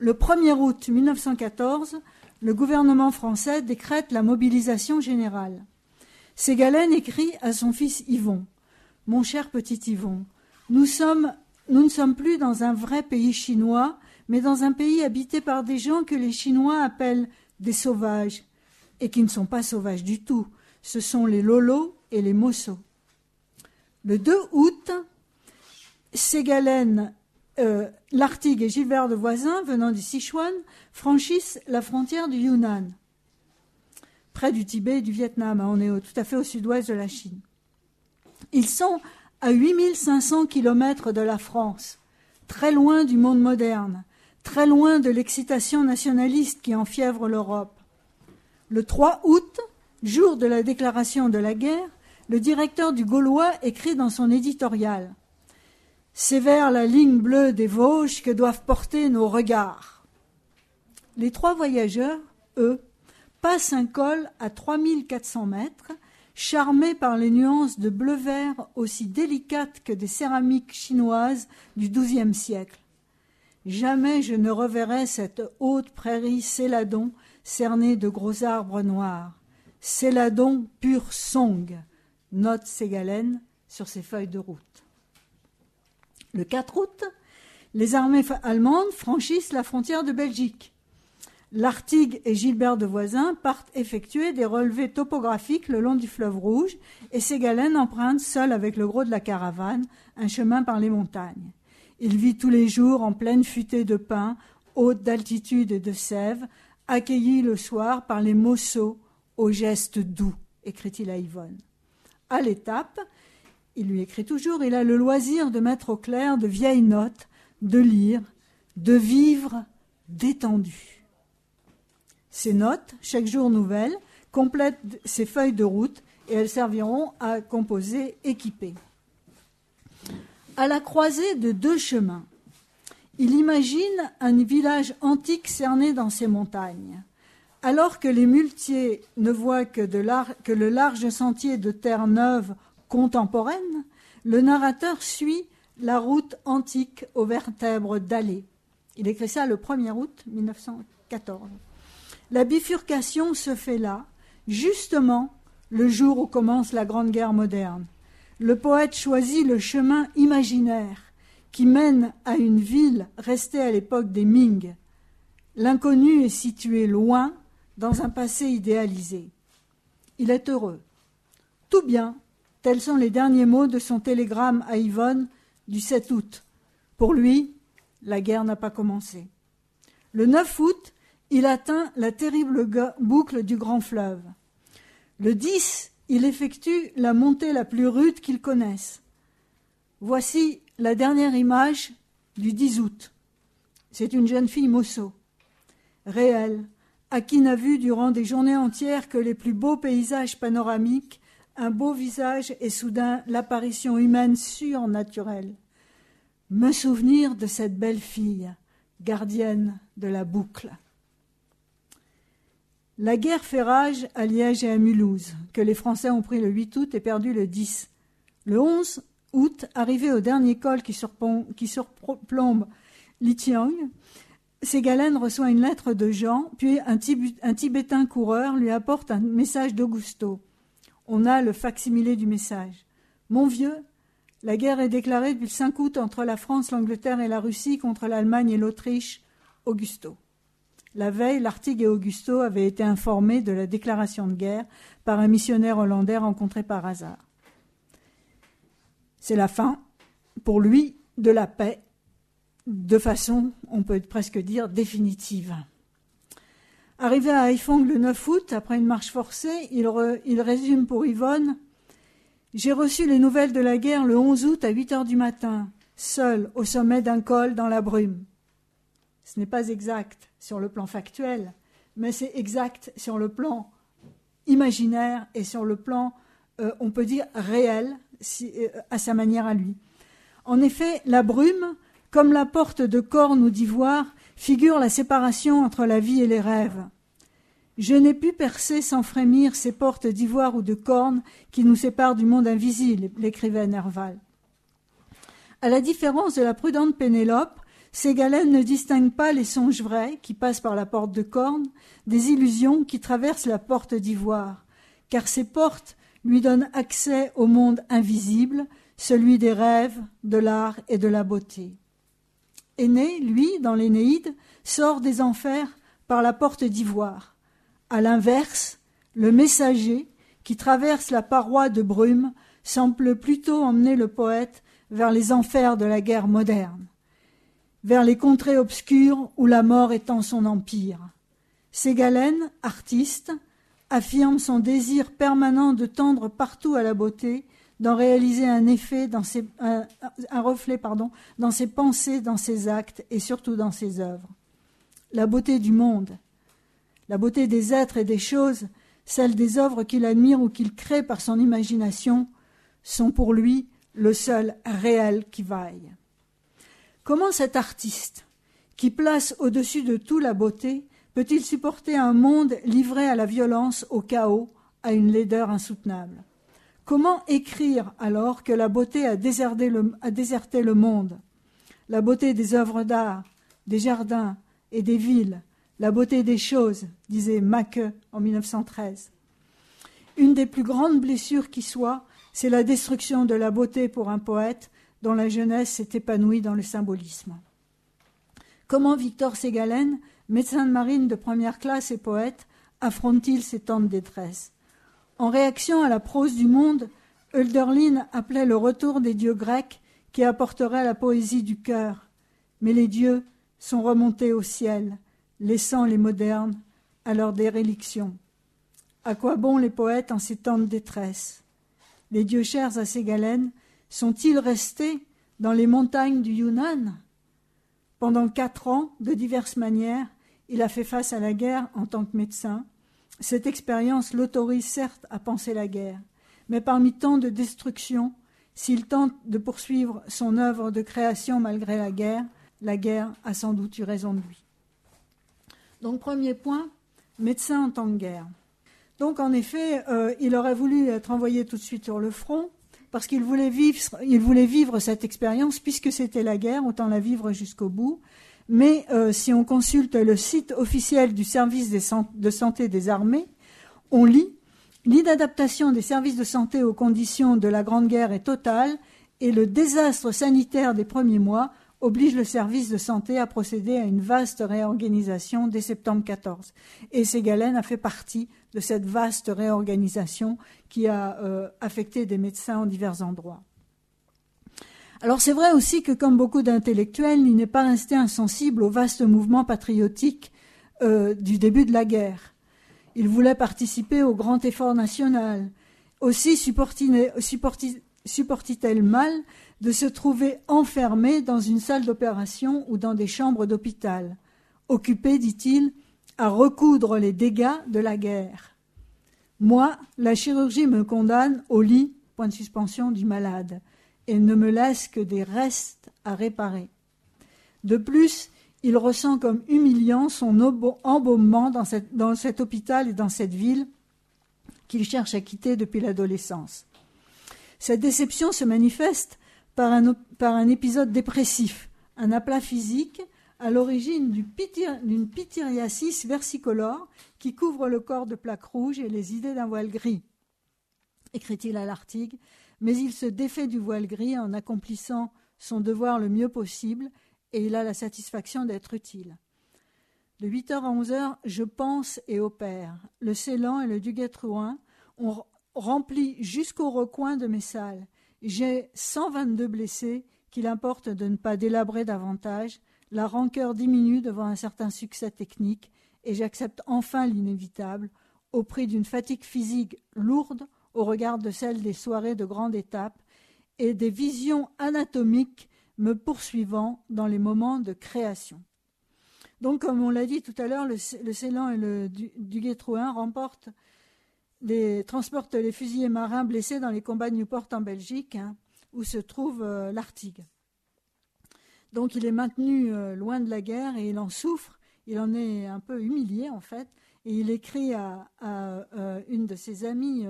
Le 1er août 1914, le gouvernement français décrète la mobilisation générale. Ségalen écrit à son fils Yvon : « Mon cher petit Yvon, nous ne sommes plus dans un vrai pays chinois, mais dans un pays habité par des gens que les Chinois appellent des sauvages, et qui ne sont pas sauvages du tout. Ce sont les Lolos et les Mossos. » Le 2 août, Ségalen, Lartigue et Gilbert de Voisin, venant du Sichuan, franchissent la frontière du Yunnan, près du Tibet et du Vietnam. On est tout à fait au sud-ouest de la Chine. Ils sont à 8500 kilomètres de la France, très loin du monde moderne, très loin de l'excitation nationaliste qui enfièvre l'Europe. Le 3 août, jour de la déclaration de la guerre, le directeur du Gaulois écrit dans son éditorial : « C'est vers la ligne bleue des Vosges que doivent porter nos regards. » Les 3 voyageurs, eux, passent un col à 3400 mètres, charmés par les nuances de bleu-vert aussi délicates que des céramiques chinoises du XIIe siècle. Jamais je ne reverrai cette haute prairie Céladon cernée de gros arbres noirs. Céladon pur song, note Ségalen sur ses feuilles de route. Le 4 août, les armées allemandes franchissent la frontière de Belgique. Lartigue et Gilbert de Voisin partent effectuer des relevés topographiques le long du fleuve Rouge et Ségalen emprunte, seul avec le gros de la caravane, un chemin par les montagnes. Il vit tous les jours en pleine futée de pins, haute d'altitude et de sève, accueilli le soir par les Mossos aux gestes doux, écrit-il à Yvonne. À l'étape, il lui écrit toujours, il a le loisir de mettre au clair de vieilles notes, de lire, de vivre détendu. Ces notes, chaque jour nouvelles, complètent ses feuilles de route et elles serviront à composer équipé. À la croisée de 2 chemins, il imagine un village antique cerné dans ces montagnes. Alors que les muletiers ne voient que le large sentier de terre neuve contemporaine, le narrateur suit la route antique aux vertèbres dallées. Il écrit ça le 1er août 1914. La bifurcation se fait là, justement le jour où commence la Grande Guerre moderne. Le poète choisit le chemin imaginaire qui mène à une ville restée à l'époque des Ming. L'inconnu est situé loin, dans un passé idéalisé. Il est heureux. Tout bien, tels sont les derniers mots de son télégramme à Yvonne du 7 août. Pour lui, la guerre n'a pas commencé. Le 9 août, il atteint la terrible boucle du Grand Fleuve. Le 10, il effectue la montée la plus rude qu'il connaisse. Voici la dernière image du 10 août. C'est une jeune fille Mosso, réelle, à qui n'a vu durant des journées entières que les plus beaux paysages panoramiques, un beau visage et soudain l'apparition humaine surnaturelle. Me souvenir de cette belle fille, gardienne de la boucle. La guerre fait rage à Liège et à Mulhouse, que les Français ont pris le 8 août et perdu le 10. Le 11 août, arrivé au dernier col qui surplombe Litiang, Ségalen reçoit une lettre de Jean, puis un Tibétain coureur lui apporte un message d'Augusto. On a le fac-similé du message. « Mon vieux, la guerre est déclarée depuis le 5 août entre la France, l'Angleterre et la Russie contre l'Allemagne et l'Autriche. Augusto. » La veille, Lartigue et Augusto avaient été informés de la déclaration de guerre par un missionnaire hollandais rencontré par hasard. C'est la fin, pour lui, de la paix, de façon, on peut presque dire, définitive. Arrivé à Haiphong le 9 août, après une marche forcée, il résume pour Yvonne « J'ai reçu les nouvelles de la guerre le 11 août à 8 heures du matin, seul au sommet d'un col dans la brume. » Ce n'est pas exact sur le plan factuel, mais c'est exact sur le plan imaginaire et sur le plan, on peut dire, réel, à sa manière à lui. En effet, la brume, comme la porte de corne ou d'ivoire, figure la séparation entre la vie et les rêves. Je n'ai pu percer sans frémir ces portes d'ivoire ou de corne qui nous séparent du monde invisible, l'écrivait Nerval. À la différence de la prudente Pénélope, Ségalen ne distingue pas les songes vrais qui passent par la porte de corne des illusions qui traversent la porte d'ivoire, car ces portes lui donnent accès au monde invisible, celui des rêves, de l'art et de la beauté. Énée, lui, dans l'Énéide, sort des enfers par la porte d'ivoire. À l'inverse, le messager, qui traverse la paroi de brume, semble plutôt emmener le poète vers les enfers de la guerre moderne, vers les contrées obscures où la mort étend son empire. Ségalen, artiste, affirme son désir permanent de tendre partout à la beauté, d'en réaliser un reflet dans ses pensées, dans ses actes et surtout dans ses œuvres. La beauté du monde, la beauté des êtres et des choses, celle des œuvres qu'il admire ou qu'il crée par son imagination, sont pour lui le seul réel qui vaille. Comment cet artiste, qui place au-dessus de tout la beauté, peut-il supporter un monde livré à la violence, au chaos, à une laideur insoutenable ? Comment écrire alors que la beauté a déserté le monde ? La beauté des œuvres d'art, des jardins et des villes, la beauté des choses, disait Macke en 1913. Une des plus grandes blessures qui soit, c'est la destruction de la beauté pour un poète dont la jeunesse s'est épanouie dans le symbolisme. Comment Victor Ségalen, médecin de marine de première classe et poète, affronte-t-il ces temps de détresse ? En réaction à la prose du monde, Hölderlin appelait le retour des dieux grecs qui apporteraient la poésie du cœur. Mais les dieux sont remontés au ciel, laissant les modernes à leur déréliction. À quoi bon les poètes en ces temps de détresse ? Les dieux chers à Ségalen sont-ils restés dans les montagnes du Yunnan ? Pendant 4 ans, de diverses manières, il a fait face à la guerre en tant que médecin. Cette expérience l'autorise certes à penser la guerre, mais parmi tant de destructions, s'il tente de poursuivre son œuvre de création malgré la guerre a sans doute eu raison de lui. Donc premier point, médecin en temps de guerre. Donc en effet, il aurait voulu être envoyé tout de suite sur le front, parce qu'il voulait vivre cette expérience, puisque c'était la guerre, autant la vivre jusqu'au bout. Mais si on consulte le site officiel du service de santé des armées, on lit « L'inadaptation des services de santé aux conditions de la Grande Guerre est totale et le désastre sanitaire des premiers mois oblige le service de santé à procéder à une vaste réorganisation dès septembre 14. » Et Ségalen a fait partie de cette vaste réorganisation qui a affecté des médecins en divers endroits. Alors c'est vrai aussi que, comme beaucoup d'intellectuels, il n'est pas resté insensible au vaste mouvement patriotique du début de la guerre. Il voulait participer au grand effort national. Aussi supportait-elle mal de se trouver enfermé dans une salle d'opération ou dans des chambres d'hôpital, occupé, dit-il, à recoudre les dégâts de la guerre. Moi, la chirurgie me condamne au lit, point de suspension, du malade, et ne me laisse que des restes à réparer. De plus, il ressent comme humiliant son embaumement dans cet hôpital et dans cette ville qu'il cherche à quitter depuis l'adolescence. Cette déception se manifeste par un épisode dépressif, un aplat physique à l'origine d'une pityriasis versicolore qui couvre le corps de plaques rouges et les idées d'un voile gris, écrit-il à l'Artigue, mais il se défait du voile gris en accomplissant son devoir le mieux possible et il a la satisfaction d'être utile. De 8h à 11h, je pense et opère. Le Ceylan et le Duguay-Trouin ont rempli jusqu'au recoin de mes salles. J'ai 122 blessés qu'il importe de ne pas délabrer davantage. La rancœur diminue devant un certain succès technique et j'accepte enfin l'inévitable au prix d'une fatigue physique lourde au regard de celle des soirées de grande étape et des visions anatomiques me poursuivant dans les moments de création. Donc, comme on l'a dit tout à l'heure, le Ceylan et le Duguay-Trouin transportent les fusiliers marins blessés dans les combats de Nieuport en Belgique, où se trouve l'Artigue. Donc, il est maintenu loin de la guerre et il en souffre. Il en est un peu humilié, en fait. Et il écrit à une de ses amies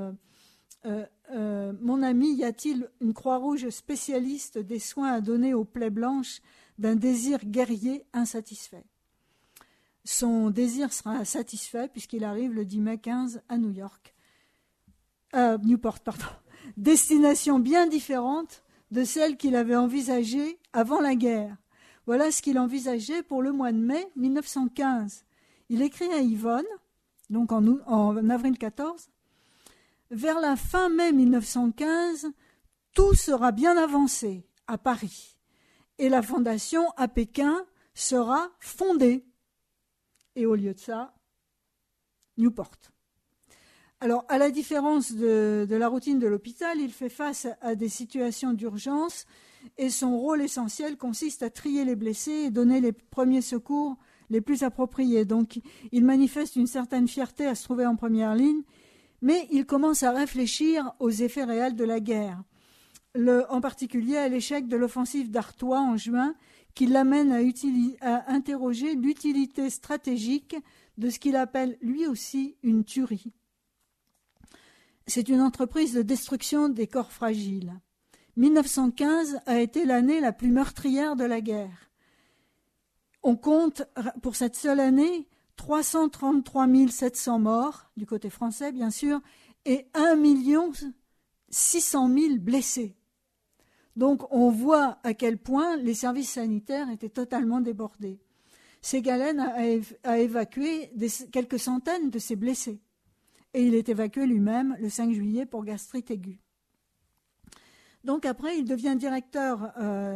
mon ami, y a-t-il une Croix-Rouge spécialiste des soins à donner aux plaies blanches d'un désir guerrier insatisfait. Son désir sera satisfait puisqu'il arrive le 10 mai 15 à Newport, destination bien différente de celle qu'il avait envisagée avant la guerre. Voilà ce qu'il envisageait pour le mois de mai 1915. Il écrit à Yvonne, donc en avril 14, « Vers la fin mai 1915, tout sera bien avancé à Paris et la fondation à Pékin sera fondée. » Et au lieu de ça, Newport. Alors, à la différence de la routine de l'hôpital, il fait face à des situations d'urgence et son rôle essentiel consiste à trier les blessés et donner les premiers secours les plus appropriés. Donc, il manifeste une certaine fierté à se trouver en première ligne, mais il commence à réfléchir aux effets réels de la guerre, en particulier à l'échec de l'offensive d'Artois en juin, qui l'amène à interroger l'utilité stratégique de ce qu'il appelle lui aussi une tuerie. C'est une entreprise de destruction des corps fragiles. 1915 a été l'année la plus meurtrière de la guerre. On compte, pour cette seule année, 333 700 morts, du côté français bien sûr, et 1 600 000 blessés. Donc on voit à quel point les services sanitaires étaient totalement débordés. Ségalen a évacué quelques centaines de ses blessés. Et il est évacué lui-même le 5 juillet pour gastrite aiguë. Donc après, il devient directeur,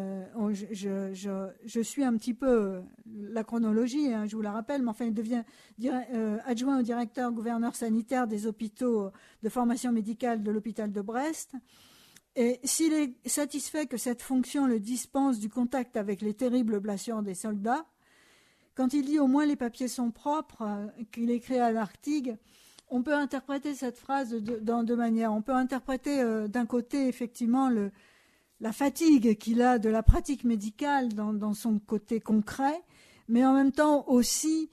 je suis un petit peu la chronologie, hein, je vous la rappelle, mais enfin il devient adjoint au directeur gouverneur sanitaire des hôpitaux de formation médicale de l'hôpital de Brest. Et s'il est satisfait que cette fonction le dispense du contact avec les terribles blessures des soldats, quand il dit « au moins les papiers sont propres », qu'il écrit à l'Artigue, on peut interpréter cette phrase de deux manières. On peut interpréter d'un côté effectivement la fatigue qu'il a de la pratique médicale dans son côté concret, mais en même temps aussi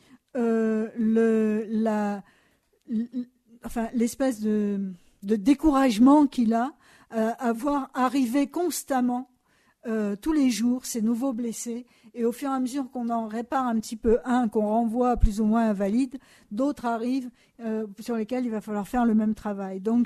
l'espèce de découragement qu'il a à voir arriver constamment tous les jours ces nouveaux blessés, et au fur et à mesure qu'on en répare un petit peu un, qu'on renvoie plus ou moins invalide, d'autres arrivent sur lesquels il va falloir faire le même travail. Donc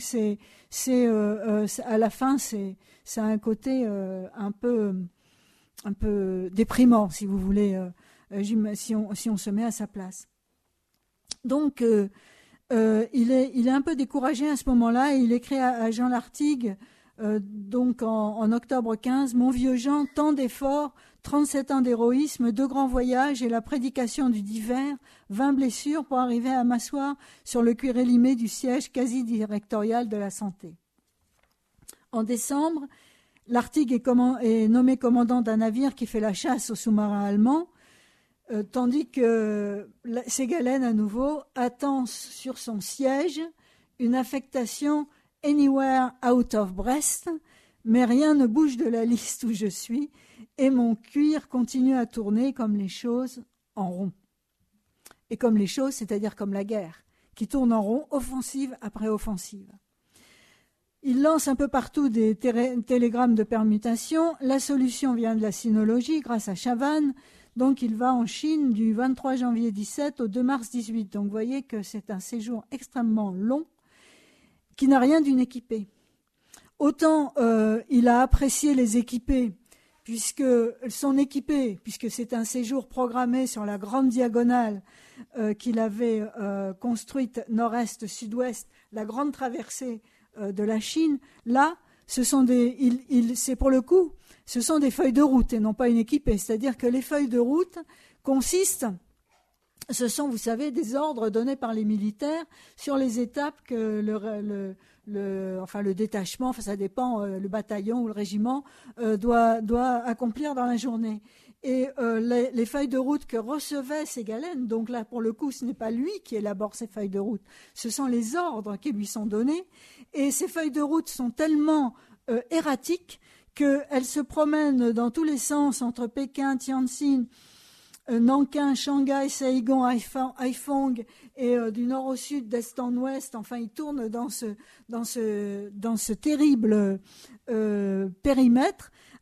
à la fin c'est un côté un peu déprimant, si vous voulez, si on se met à sa place. Donc il est un peu découragé à ce moment-là, et il écrit à Jean Lartigue, donc en octobre 15, « Mon vieux Jean, tant d'efforts, 37 ans d'héroïsme, 2 grands voyages et la prédication du divers, 20 blessures pour arriver à m'asseoir sur le cuir élimé du siège quasi-directorial de la santé. » En décembre, Lartigue est nommé commandant d'un navire qui fait la chasse aux sous-marins allemands, tandis que Ségalen, à nouveau, attend sur son siège une affectation « Anywhere out of Brest », mais rien ne bouge de la liste où je suis, et mon cuir continue à tourner comme les choses en rond. Et comme les choses, c'est-à-dire comme la guerre, qui tourne en rond, offensive après offensive. Il lance un peu partout des télégrammes de permutation. La solution vient de la sinologie grâce à Chavannes. Donc il va en Chine du 23 janvier 17 au 2 mars 18. Donc vous voyez que c'est un séjour extrêmement long qui n'a rien d'une équipée. Autant il a apprécié les équipés, puisque c'est un séjour programmé sur la grande diagonale qu'il avait construite nord-est-sud-ouest, la grande traversée de la Chine. Là, ce sont des feuilles de route et non pas une équipée. C'est-à-dire que les feuilles de route ce sont, vous savez, des ordres donnés par les militaires sur les étapes que le détachement, ça dépend, le bataillon ou le régiment doit accomplir dans la journée. Et les feuilles de route que recevait Ségalen, donc là pour le coup ce n'est pas lui qui élabore ces feuilles de route, ce sont les ordres qui lui sont donnés, et ces feuilles de route sont tellement erratiques qu'elles se promènent dans tous les sens entre Pékin, Tianjin, Nankin, Shanghai, Saigon, Haiphong, et du nord au sud, d'est en ouest. Enfin, il tourne dans ce terrible périmètre,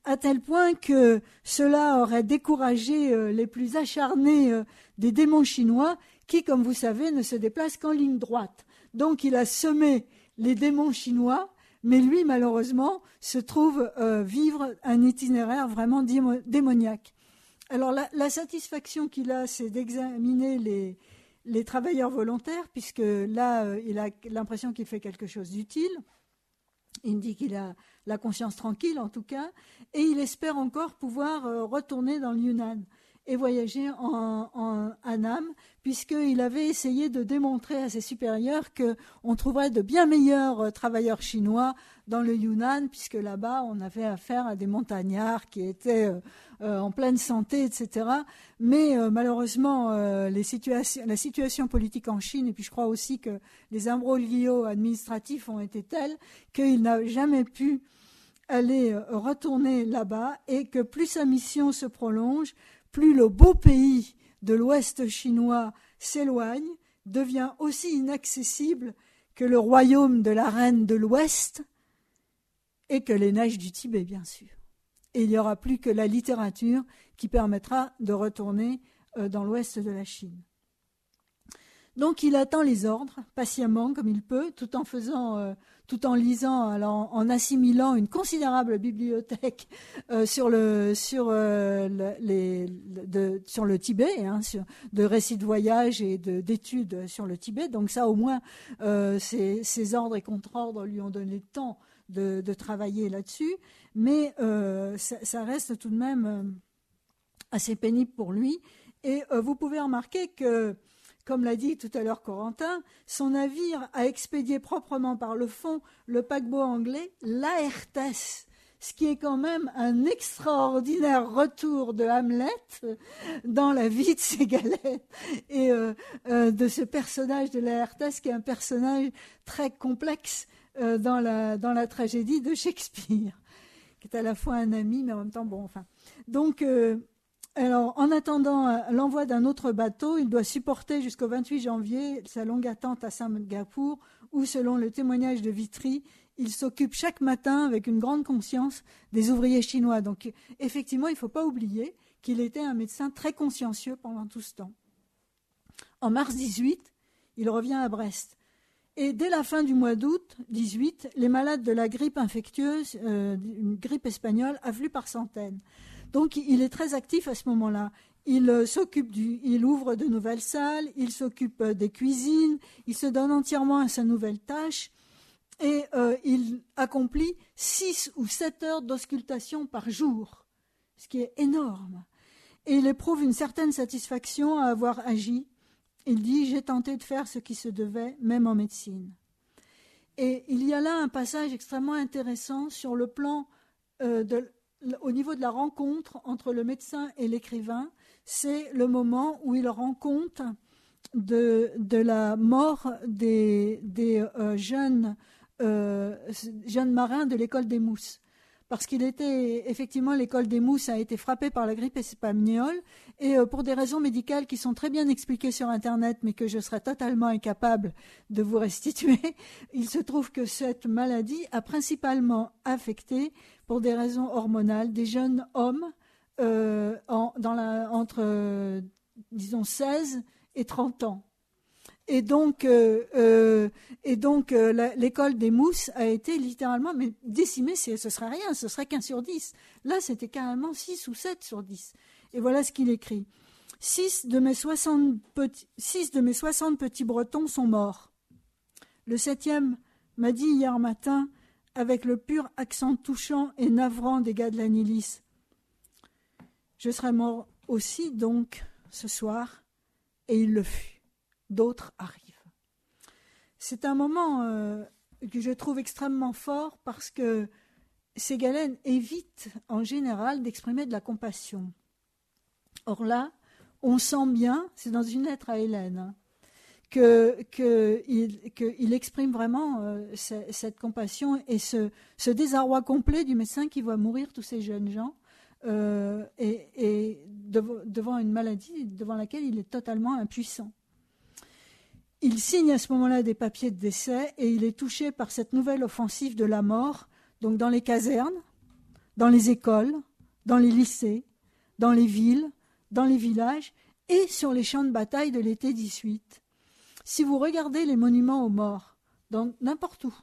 à tel point que cela aurait découragé les plus acharnés des démons chinois qui, comme vous savez, ne se déplacent qu'en ligne droite. Donc il a semé les démons chinois, mais lui, malheureusement, se trouve vivre un itinéraire vraiment démoniaque. Alors la satisfaction qu'il a, c'est d'examiner les travailleurs volontaires, puisque là, il a l'impression qu'il fait quelque chose d'utile. Il dit qu'il a la conscience tranquille, en tout cas, et il espère encore pouvoir retourner dans le Yunnan et voyager en Annam, puisqu'il avait essayé de démontrer à ses supérieurs qu'on trouverait de bien meilleurs travailleurs chinois dans le Yunnan, puisque là-bas, on avait affaire à des montagnards qui étaient en pleine santé, etc. Mais malheureusement, la situation politique en Chine, et puis je crois aussi que les imbroglios administratifs ont été tels qu'il n'a jamais pu aller retourner là-bas, et que plus sa mission se prolonge, plus le beau pays de l'Ouest chinois s'éloigne, devient aussi inaccessible que le royaume de la reine de l'Ouest et que les neiges du Tibet, bien sûr. Et il n'y aura plus que la littérature qui permettra de retourner dans l'Ouest de la Chine. Donc il attend les ordres patiemment comme il peut, tout en lisant, alors en assimilant une considérable bibliothèque sur le Tibet, de récits de voyage et d'études sur le Tibet. Donc ça, au moins, ces ordres et contre-ordres lui ont donné le temps de travailler là-dessus, mais ça reste tout de même assez pénible pour lui. Et vous pouvez remarquer que, comme l'a dit tout à l'heure Corentin, son navire a expédié proprement par le fond le paquebot anglais Laertes, ce qui est quand même un extraordinaire retour de Hamlet dans la vie de Ségalen et de ce personnage de Laertes, qui est un personnage très complexe dans la tragédie de Shakespeare, qui est à la fois un ami, mais en même temps, bon, enfin. Donc, alors, en attendant l'envoi d'un autre bateau, il doit supporter jusqu'au 28 janvier sa longue attente à Singapour, où, selon le témoignage de Vitry, il s'occupe chaque matin avec une grande conscience des ouvriers chinois. Donc, effectivement, il ne faut pas oublier qu'il était un médecin très consciencieux pendant tout ce temps. En mars 18, il revient à Brest. Et dès la fin du mois d'août 18, les malades de la grippe infectieuse, une grippe espagnole, affluent par centaines. Donc il est très actif à ce moment-là. Il ouvre de nouvelles salles, il s'occupe des cuisines, il se donne entièrement à sa nouvelle tâche et il accomplit 6 ou 7 heures d'auscultation par jour, ce qui est énorme. Et il éprouve une certaine satisfaction à avoir agi. Il dit « J'ai tenté de faire ce qui se devait, même en médecine ». Et il y a là un passage extrêmement intéressant sur le plan au niveau de la rencontre entre le médecin et l'écrivain. C'est le moment où il rend compte de la mort des jeunes marins de l'école des Mousses. Parce qu'il était, effectivement, l'école des Mousses a été frappée par la grippe espagnole, et pour des raisons médicales qui sont très bien expliquées sur Internet, mais que je serais totalement incapable de vous restituer, il se trouve que cette maladie a principalement affecté, pour des raisons hormonales, des jeunes hommes entre, disons, 16 et 30 ans. Et donc l'école des Mousses a été littéralement décimée. Ce serait rien, ce serait qu'un sur 10. Là, c'était carrément 6 ou 7 sur 10. Et voilà ce qu'il écrit. 6 de mes 60 petits Bretons sont morts. Le 7e m'a dit hier matin, avec le pur accent touchant et navrant des gars de la Nilis, « Je serai mort aussi, donc, ce soir. » Et il le fut. D'autres arrivent. C'est un moment que je trouve extrêmement fort, parce que Ségalen évite en général d'exprimer de la compassion. Or là, on sent bien, c'est dans une lettre à Hélène, qu'il exprime vraiment cette compassion et ce désarroi complet du médecin qui voit mourir tous ces jeunes gens et devant une maladie devant laquelle il est totalement impuissant. Il signe à ce moment-là des papiers de décès et il est touché par cette nouvelle offensive de la mort, donc dans les casernes, dans les écoles, dans les lycées, dans les villes, dans les villages et sur les champs de bataille de l'été 18. Si vous regardez les monuments aux morts, dans n'importe où,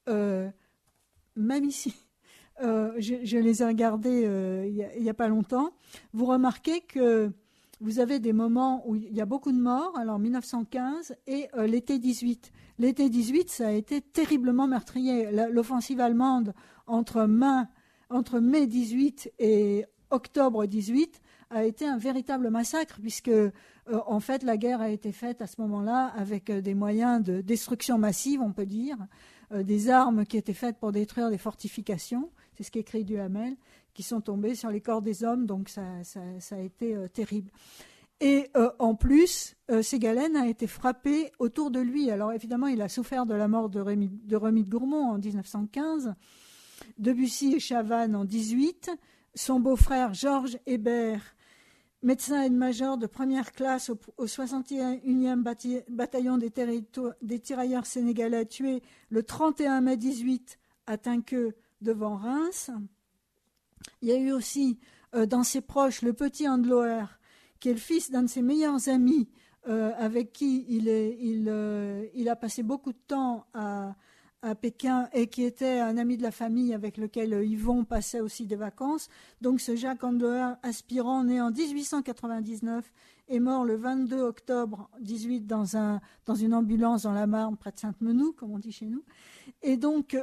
même ici, je les ai regardés il n'y a pas longtemps, vous remarquez que vous avez des moments où il y a beaucoup de morts, alors 1915 et l'été 18. L'été 18, ça a été terriblement meurtrier. L'offensive allemande entre mai 18 et octobre 18 a été un véritable massacre, puisque en fait la guerre a été faite à ce moment-là avec des moyens de destruction massive, on peut dire, des armes qui étaient faites pour détruire des fortifications, c'est ce qu'écrit Duhamel, qui sont tombées sur les corps des hommes, donc ça a été terrible. Et en plus, Ségalen a été frappé autour de lui. Alors évidemment, il a souffert de la mort de Rémy de Gourmont en 1915, Debussy et Chavannes en 18, son beau-frère Georges Hébert, médecin aide-major de première classe au 61e bataillon des tirailleurs sénégalais, tué le 31 mai 18 à Tinqueux devant Reims. Il y a eu aussi dans ses proches le petit Andloer, qui est le fils d'un de ses meilleurs amis, avec qui il a passé beaucoup de temps à Pékin et qui était un ami de la famille avec lequel Yvon passait aussi des vacances. Donc ce Jacques Andloer, aspirant, né en 1899, est mort le 22 octobre 18 dans une ambulance dans la Marne, près de Sainte-Menou, comme on dit chez nous. Et donc,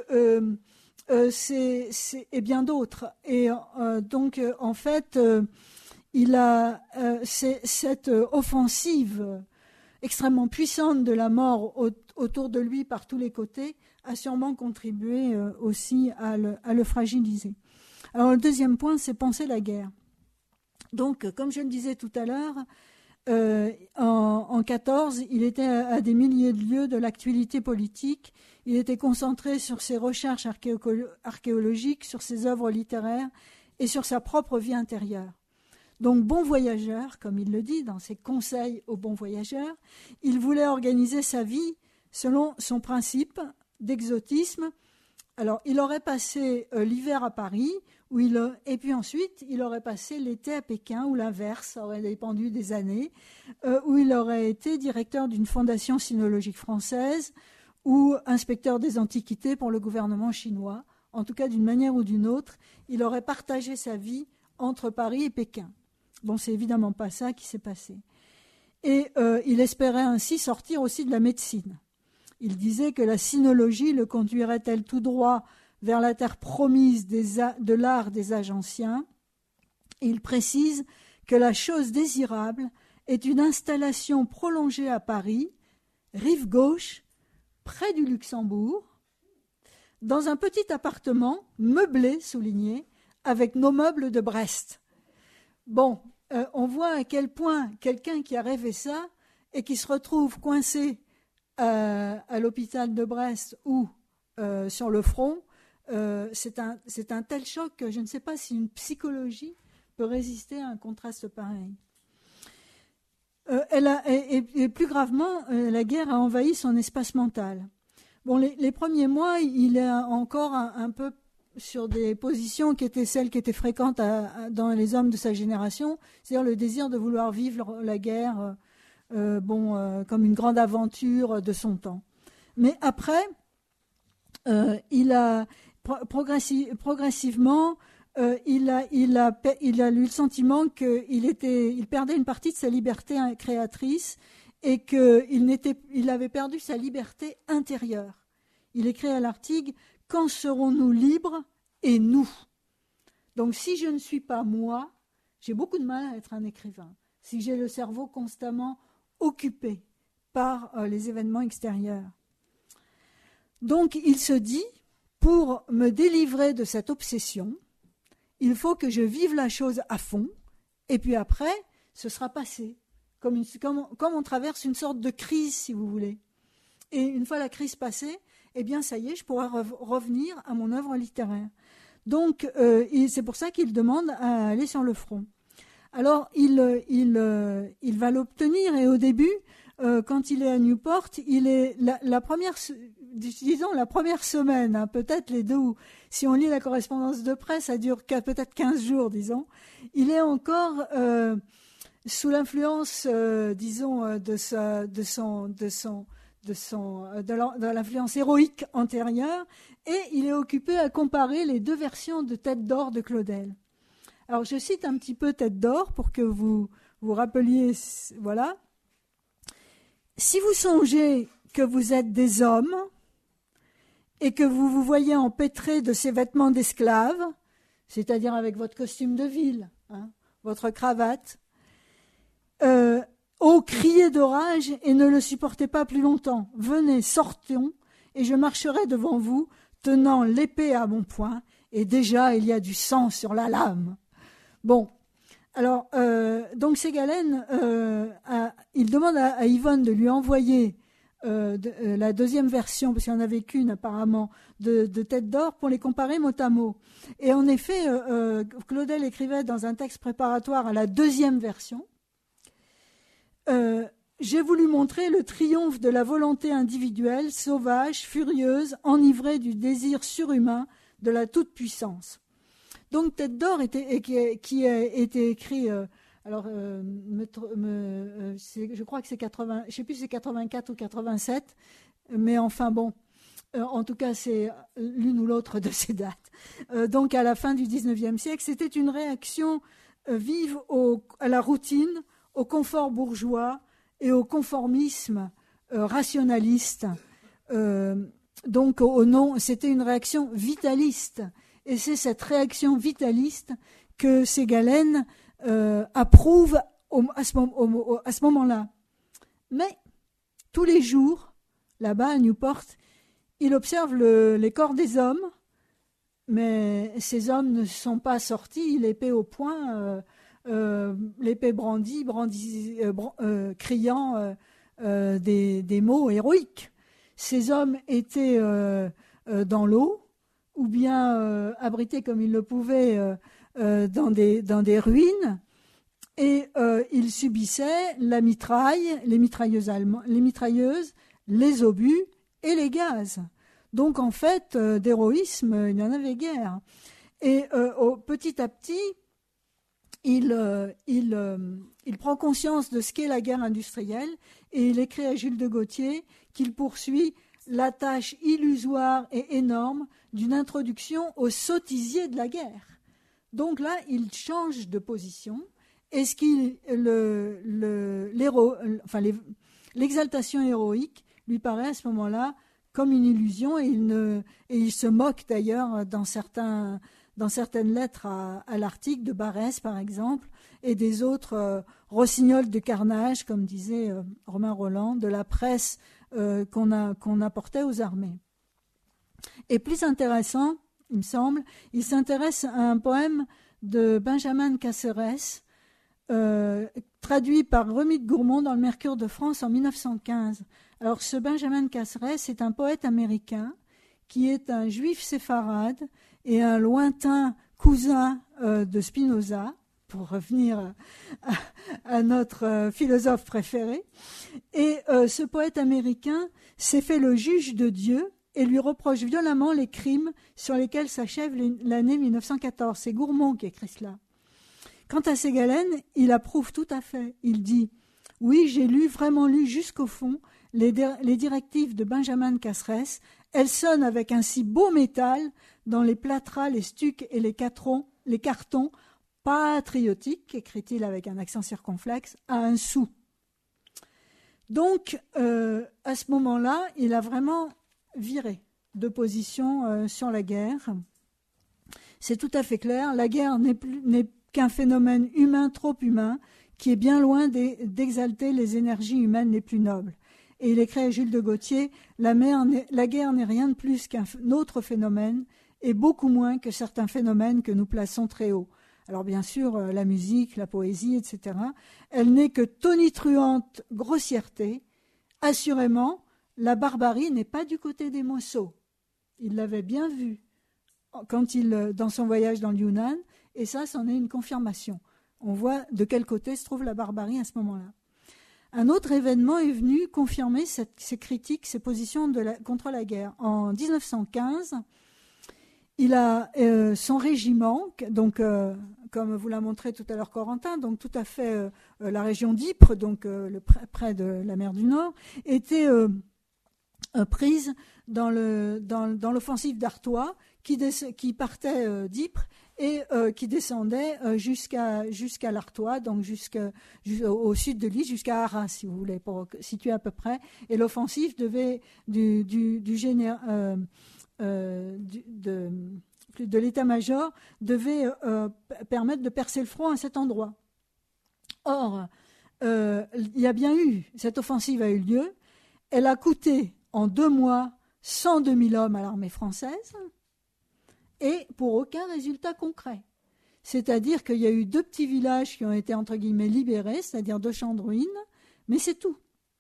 et bien d'autres. Et donc, en fait, il a cette offensive extrêmement puissante de la mort autour de lui par tous les côtés a sûrement contribué aussi à le fragiliser. Alors le deuxième point, c'est penser la guerre. Donc, comme je le disais tout à l'heure, en 14, il était à des milliers de lieues de l'actualité politique. Il était concentré sur ses recherches archéologiques, sur ses œuvres littéraires et sur sa propre vie intérieure. Donc, bon voyageur, comme il le dit dans ses conseils aux bons voyageurs, il voulait organiser sa vie selon son principe d'exotisme. Alors, il aurait passé l'hiver à Paris, et puis ensuite, il aurait passé l'été à Pékin, ou l'inverse, ça aurait dépendu des années, où il aurait été directeur d'une fondation sinologique française ou inspecteur des antiquités pour le gouvernement chinois. En tout cas, d'une manière ou d'une autre, il aurait partagé sa vie entre Paris et Pékin. Bon, c'est évidemment pas ça qui s'est passé. Et il espérait ainsi sortir aussi de la médecine. Il disait que la sinologie le conduirait-elle tout droit vers la terre promise de l'art des âges anciens. Et il précise que la chose désirable est une installation prolongée à Paris, rive gauche, près du Luxembourg, dans un petit appartement meublé, souligné, avec nos meubles de Brest. Bon, on voit à quel point quelqu'un qui a rêvé ça et qui se retrouve coincé à l'hôpital de Brest ou sur le front, c'est un tel choc que je ne sais pas si une psychologie peut résister à un contraste pareil. Et plus gravement, la guerre a envahi son espace mental. Bon, les premiers mois, il est encore un peu sur des positions qui étaient celles qui étaient fréquentes dans les hommes de sa génération, c'est-à-dire le désir de vouloir vivre la guerre comme une grande aventure de son temps. Mais après, il a progressivement, il a eu le sentiment qu'il perdait une partie de sa liberté créatrice et qu'il avait perdu sa liberté intérieure. Il écrit à l'Artigue « Quand serons-nous libres et nous ?» Donc si je ne suis pas moi, j'ai beaucoup de mal à être un écrivain. Si j'ai le cerveau constamment occupé par les événements extérieurs. Donc il se dit, pour me délivrer de cette obsession, il faut que je vive la chose à fond, et puis après, ce sera passé, comme on traverse une sorte de crise, si vous voulez. Et une fois la crise passée, eh bien ça y est, je pourrai revenir à mon œuvre littéraire. Donc c'est pour ça qu'il demande à aller sur le front. Alors il va l'obtenir, et au début, quand il est à Newport, il est la première semaine, hein, peut-être les 2, si on lit la correspondance de presse, ça dure peut-être 15 jours, disons. Il est encore sous l'influence, de l'influence héroïque antérieure, et il est occupé à comparer les 2 versions de Tête d'or de Claudel. Alors je cite un petit peu Tête d'or pour que vous vous rappeliez, voilà. Si vous songez que vous êtes des hommes et que vous vous voyez empêtrés de ces vêtements d'esclaves, c'est-à-dire avec votre costume de ville, hein, votre cravate, ô criez d'orage et ne le supportez pas plus longtemps. Venez, sortons, et je marcherai devant vous, tenant l'épée à mon poing, et déjà il y a du sang sur la lame. Bon, alors, donc Ségalen, il demande à Yvonne de lui envoyer la 2e version, parce qu'il n'y en avait qu'une apparemment, de Tête d'or, pour les comparer mot à mot. Et en effet, Claudel écrivait dans un texte préparatoire à la 2e version, j'ai voulu montrer le triomphe de la volonté individuelle, sauvage, furieuse, enivrée du désir surhumain de la toute-puissance. Donc Tête d'or qui a été écrit, je crois que c'est 80, je sais plus si c'est 84 ou 87, mais enfin bon, en tout cas c'est l'une ou l'autre de ces dates. Donc à la fin du 19e siècle, c'était une réaction vive à la routine, au confort bourgeois et au conformisme rationaliste. Donc c'était une réaction vitaliste. Et c'est cette réaction vitaliste que Ségalen approuve à ce moment-là. Mais tous les jours, là-bas à Newport, il observe les corps des hommes, mais ces hommes ne sont pas sortis, l'épée au poing, l'épée brandie, criant des mots héroïques. Ces hommes étaient dans l'eau, ou bien abrités comme ils le pouvaient dans des ruines, et ils subissaient la mitraille, les mitrailleuses, les obus et les gaz. Donc en fait, d'héroïsme, il n'y en avait guère. Et petit à petit, il prend conscience de ce qu'est la guerre industrielle, et il écrit à Jules de Gaultier qu'il poursuit la tâche illusoire et énorme d'une introduction au sottisier de la guerre. Donc là, il change de position. Est-ce l'exaltation héroïque lui paraît à ce moment-là comme une illusion, et il se moque d'ailleurs dans certaines lettres à l'Arctique de Barrès par exemple, et des autres rossignols de carnage, comme disait Romain Roland, de la presse qu'on apportait aux armées. Et plus intéressant, il me semble, il s'intéresse à un poème de Benjamin Caceres, traduit par Remy de Gourmont dans le Mercure de France en 1915. Alors ce Benjamin Caceres est un poète américain qui est un juif séfarade et un lointain cousin de Spinoza, pour revenir à notre philosophe préféré. Et ce poète américain s'est fait le juge de Dieu et lui reproche violemment les crimes sur lesquels s'achève l'année 1914. C'est Gourmont qui écrit cela. Quant à Ségalen, il approuve tout à fait. Il dit « Oui, j'ai vraiment lu jusqu'au fond les directives de Benjamin Caceres. Elles sonnent avec un si beau métal dans les plâtras, les stucs et les cartons patriotiques, écrit-il avec un accent circonflexe, à un sou. » Donc, à ce moment-là, il a vraiment viré de position sur la guerre. C'est tout à fait clair, la guerre n'est qu'un phénomène humain trop humain qui est bien loin d'exalter les énergies humaines les plus nobles. Et il écrit à Jules de Gaultier, la guerre n'est rien de plus qu'un autre phénomène et beaucoup moins que certains phénomènes que nous plaçons très haut. Alors bien sûr, la musique, la poésie, etc., elle n'est que tonitruante grossièreté. Assurément, la barbarie n'est pas du côté des Mossos. Il l'avait bien vu dans son voyage dans le Yunnan, et ça, c'en est une confirmation. On voit de quel côté se trouve la barbarie à ce moment-là. un autre événement est venu confirmer ces critiques, ces positions contre la guerre. En 1915, il a son régiment, donc comme vous l'a montré tout à l'heure Corentin, donc tout à fait la région d'Ypres, donc près de la mer du Nord, était prise dans l'offensive d'Artois qui partait d'Ypres et qui descendait jusqu'à l'Artois, donc au sud de l'île, jusqu'à Arras, si vous voulez, pour situer à peu près. Et l'offensive devait de l'état-major devait permettre de percer le front à cet endroit. Or, il y a bien eu, cette offensive a eu lieu, elle a coûté en 2 mois 102 000 hommes à l'armée française et pour aucun résultat concret. C'est-à-dire qu'il y a eu 2 petits villages qui ont été entre guillemets libérés, c'est-à-dire 2 champs de ruines, mais c'est tout.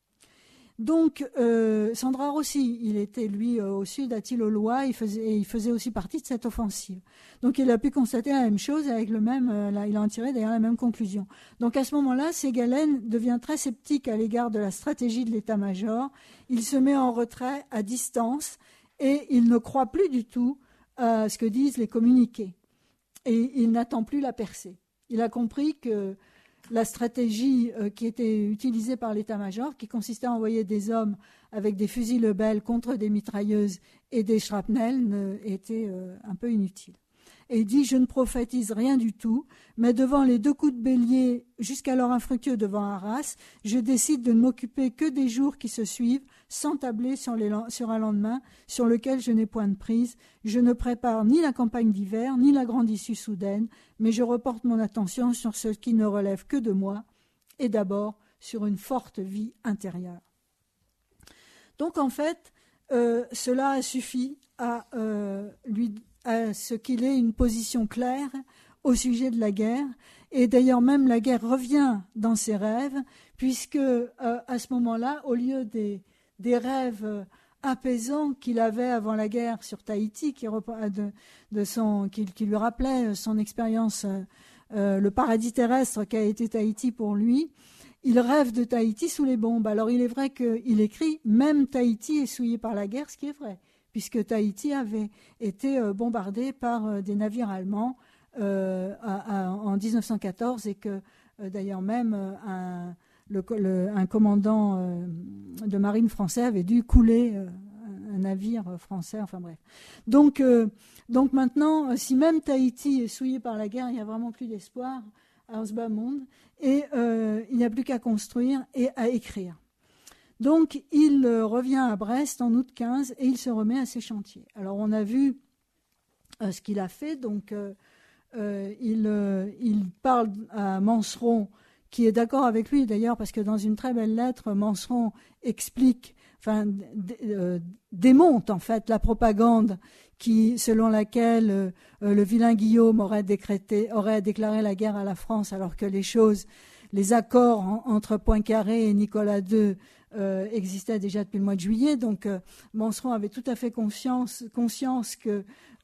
Donc, Sandra Rossi, il était, lui, au sud, à Thil-aux-Lois, il faisait aussi partie de cette offensive. Donc, il a pu constater la même chose, avec il a en tiré d'ailleurs la même conclusion. Donc, à ce moment-là, Ségalen devient très sceptique à l'égard de la stratégie de l'état-major. Il se met en retrait, à distance, et il ne croit plus du tout à ce que disent les communiqués. Et il n'attend plus la percée. Il a compris que la stratégie qui était utilisée par l'état-major, qui consistait à envoyer des hommes avec des fusils Lebel contre des mitrailleuses et des shrapnels, était un peu inutile. Et il dit « Je ne prophétise rien du tout, mais devant les 2 coups de bélier, jusqu'alors infructueux devant Arras, je décide de ne m'occuper que des jours qui se suivent, sans tabler sur un lendemain sur lequel je n'ai point de prise. Je ne prépare ni la campagne d'hiver, ni la grande issue soudaine, mais je reporte mon attention sur ce qui ne relève que de moi, et d'abord sur une forte vie intérieure. » Donc en fait, cela a suffi à ce qu'il ait une position claire au sujet de la guerre. Et d'ailleurs, même la guerre revient dans ses rêves, puisque à ce moment-là, au lieu des rêves apaisants qu'il avait avant la guerre sur Tahiti, qui lui rappelait son expérience, le paradis terrestre qu'a été Tahiti pour lui, il rêve de Tahiti sous les bombes. Alors il est vrai qu'il écrit « Même Tahiti est souillé par la guerre », ce qui est vrai, puisque Tahiti avait été bombardé par des navires allemands en 1914 et que d'ailleurs même un commandant de marine français avait dû couler un navire français, enfin bref. Donc maintenant, si même Tahiti est souillé par la guerre, il n'y a vraiment plus d'espoir à Osbamond et il n'y a plus qu'à construire et à écrire. Donc, il revient à Brest en août 15 et il se remet à ses chantiers. Alors, on a vu ce qu'il a fait. Donc, il parle à Manceron, qui est d'accord avec lui d'ailleurs, parce que dans une très belle lettre, Manceron explique, démonte en fait la propagande selon laquelle le vilain Guillaume aurait déclaré la guerre à la France, alors que les accords entre Poincaré et Nicolas II existaient déjà depuis le mois de juillet. Donc Manceron avait tout à fait conscience que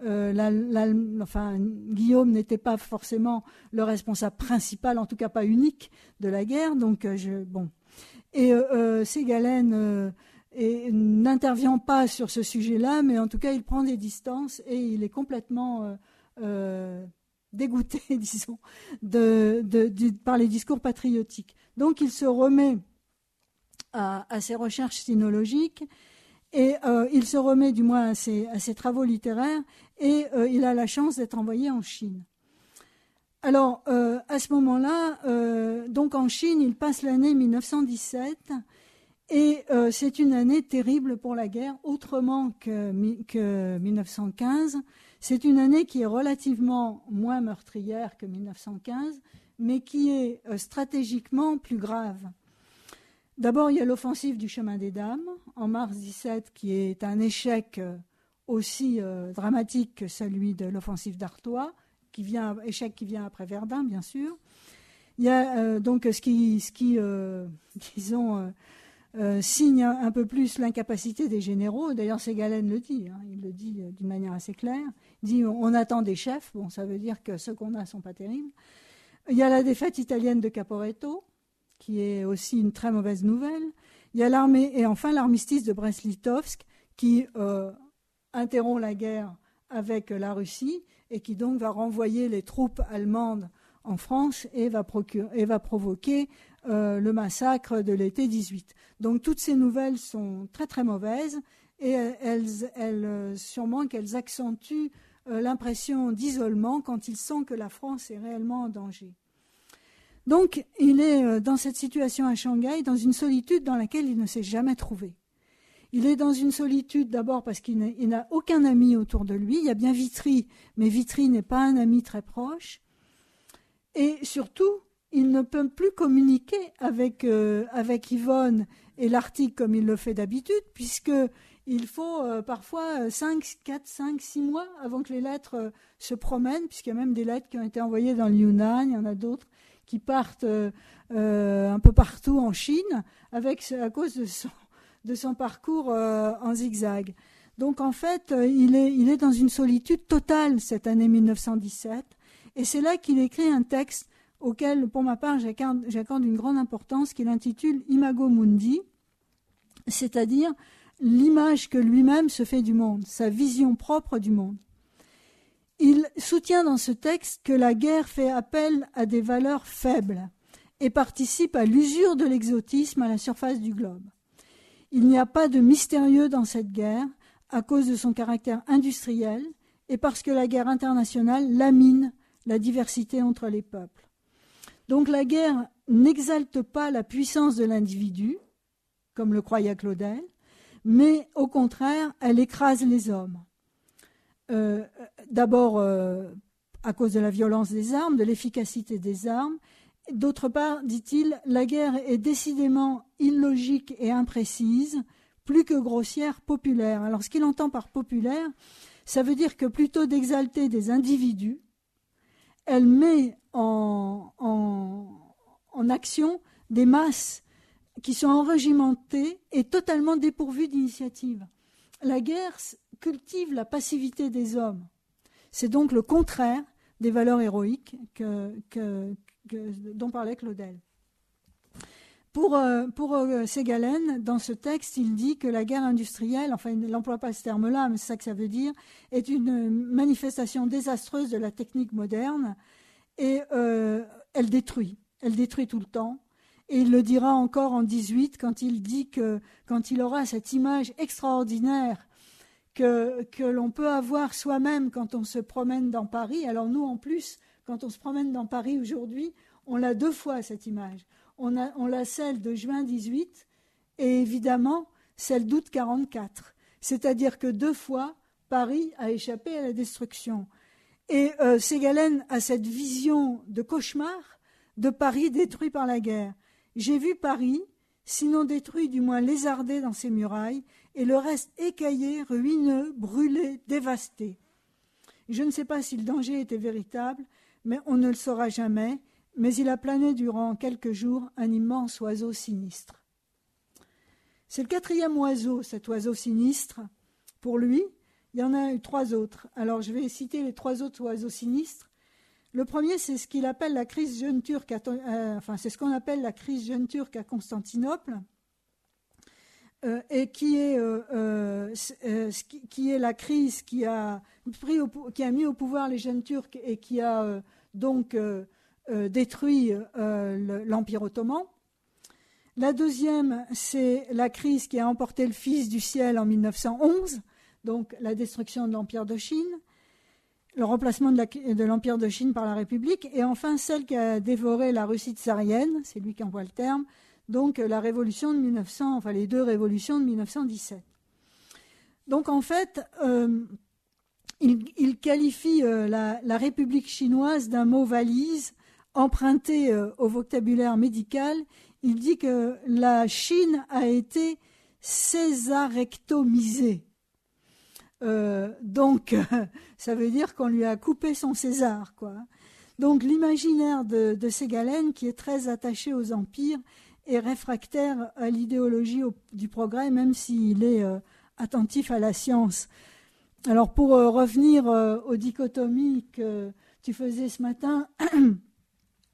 Guillaume n'était pas forcément le responsable principal, en tout cas pas unique, de la guerre. Donc Et Ségalen n'intervient pas sur ce sujet-là, mais en tout cas il prend des distances et il est complètement dégoûté, disons, par les discours patriotiques. Donc il se remet à ses recherches sinologiques et il se remet du moins à ses travaux littéraires et il a la chance d'être envoyé en Chine. Alors, à ce moment-là, donc en Chine, il passe l'année 1917 et c'est une année terrible pour la guerre, autrement que 1915. C'est une année qui est relativement moins meurtrière que 1915, mais qui est stratégiquement plus grave. D'abord, il y a l'offensive du chemin des Dames en mars 17, qui est un échec aussi dramatique que celui de l'offensive d'Artois, échec qui vient après Verdun, bien sûr. Il y a donc ce qui disons, signe un peu plus l'incapacité des généraux. D'ailleurs, Ségalen le dit, il le dit d'une manière assez claire. Il dit on attend des chefs, bon, ça veut dire que ceux qu'on a ne sont pas terribles. Il y a la défaite italienne de Caporetto, qui est aussi une très mauvaise nouvelle. Il y a l'armée, et enfin l'armistice de Brest-Litovsk, qui interrompt la guerre avec la Russie et qui donc va renvoyer les troupes allemandes en France et va provoquer le massacre de l'été 18. Donc toutes ces nouvelles sont très très mauvaises et sûrement qu'elles accentuent l'impression d'isolement quand il sent que la France est réellement en danger. Donc il est dans cette situation à Shanghai, dans une solitude dans laquelle il ne s'est jamais trouvé. Il est dans une solitude d'abord parce qu'il n'a aucun ami autour de lui. Il y a bien Vitry, mais Vitry n'est pas un ami très proche. Et surtout, il ne peut plus communiquer avec Yvonne et l'Arctique comme il le fait d'habitude, puisqu'il faut parfois 4, 5, 6 mois avant que les lettres se promènent, puisqu'il y a même des lettres qui ont été envoyées dans le Yunnan, il y en a d'autres qui partent un peu partout en Chine, à cause de son parcours en zigzag. Donc en fait, il est dans une solitude totale cette année 1917, et c'est là qu'il écrit un texte auquel, pour ma part, j'accorde une grande importance, qu'il intitule Imago Mundi, c'est-à-dire l'image que lui-même se fait du monde, sa vision propre du monde. Il soutient dans ce texte que la guerre fait appel à des valeurs faibles et participe à l'usure de l'exotisme à la surface du globe. Il n'y a pas de mystérieux dans cette guerre à cause de son caractère industriel et parce que la guerre internationale lamine la diversité entre les peuples. Donc la guerre n'exalte pas la puissance de l'individu, comme le croyait Claudel, mais au contraire, elle écrase les hommes. D'abord à cause de la violence des armes, de l'efficacité des armes. D'autre part, dit-il, la guerre est décidément illogique et imprécise, plus que grossière, populaire. Alors ce qu'il entend par populaire, ça veut dire que plutôt d'exalter des individus, elle met en action des masses qui sont enrégimentées et totalement dépourvues d'initiative. La guerre cultive la passivité des hommes. C'est donc le contraire des valeurs héroïques dont parlait Claudel. Pour Ségalen, dans ce texte, il dit que la guerre industrielle, enfin il n'emploie pas ce terme-là, mais c'est ça que ça veut dire, est une manifestation désastreuse de la technique moderne et elle détruit tout le temps. Et il le dira encore en 18 quand il dit que quand il aura cette image extraordinaire que l'on peut avoir soi-même quand on se promène dans Paris. Alors nous, en plus, quand on se promène dans Paris aujourd'hui, on l'a 2 fois cette image. On l'a celle de juin 18 et évidemment celle d'août 44. C'est-à-dire que 2 fois, Paris a échappé à la destruction. Et Ségalen a cette vision de cauchemar de Paris détruit par la guerre. J'ai vu Paris, sinon détruit, du moins lézardé dans ses murailles, et le reste écaillé, ruineux, brûlé, dévasté. Je ne sais pas si le danger était véritable, mais on ne le saura jamais, mais il a plané durant quelques jours un immense oiseau sinistre. C'est le 4e oiseau, cet oiseau sinistre. Pour lui, il y en a eu 3 autres. Alors je vais citer les 3 autres oiseaux sinistres. Le premier, c'est ce qu'il appelle la crise jeune turque, c'est ce qu'on appelle la crise jeune turque à Constantinople, et qui est la crise qui a mis au pouvoir les jeunes turcs et qui a donc détruit l'Empire ottoman. La deuxième, c'est la crise qui a emporté le Fils du ciel en 1911, donc la destruction de l'Empire de Chine, le remplacement de l'Empire de Chine par la République, et enfin celle qui a dévoré la Russie tsarienne, c'est lui qui emploie le terme, donc la révolution de 1900, enfin les 2 révolutions de 1917. Donc en fait, il qualifie la République chinoise d'un mot valise emprunté au vocabulaire médical. Il dit que la Chine a été césarectomisée. Donc, ça veut dire qu'on lui a coupé son César, quoi. Donc, l'imaginaire de Ségalen, qui est très attaché aux empires, est réfractaire à l'idéologie du progrès, même s'il est attentif à la science. Alors, pour revenir aux dichotomies que tu faisais ce matin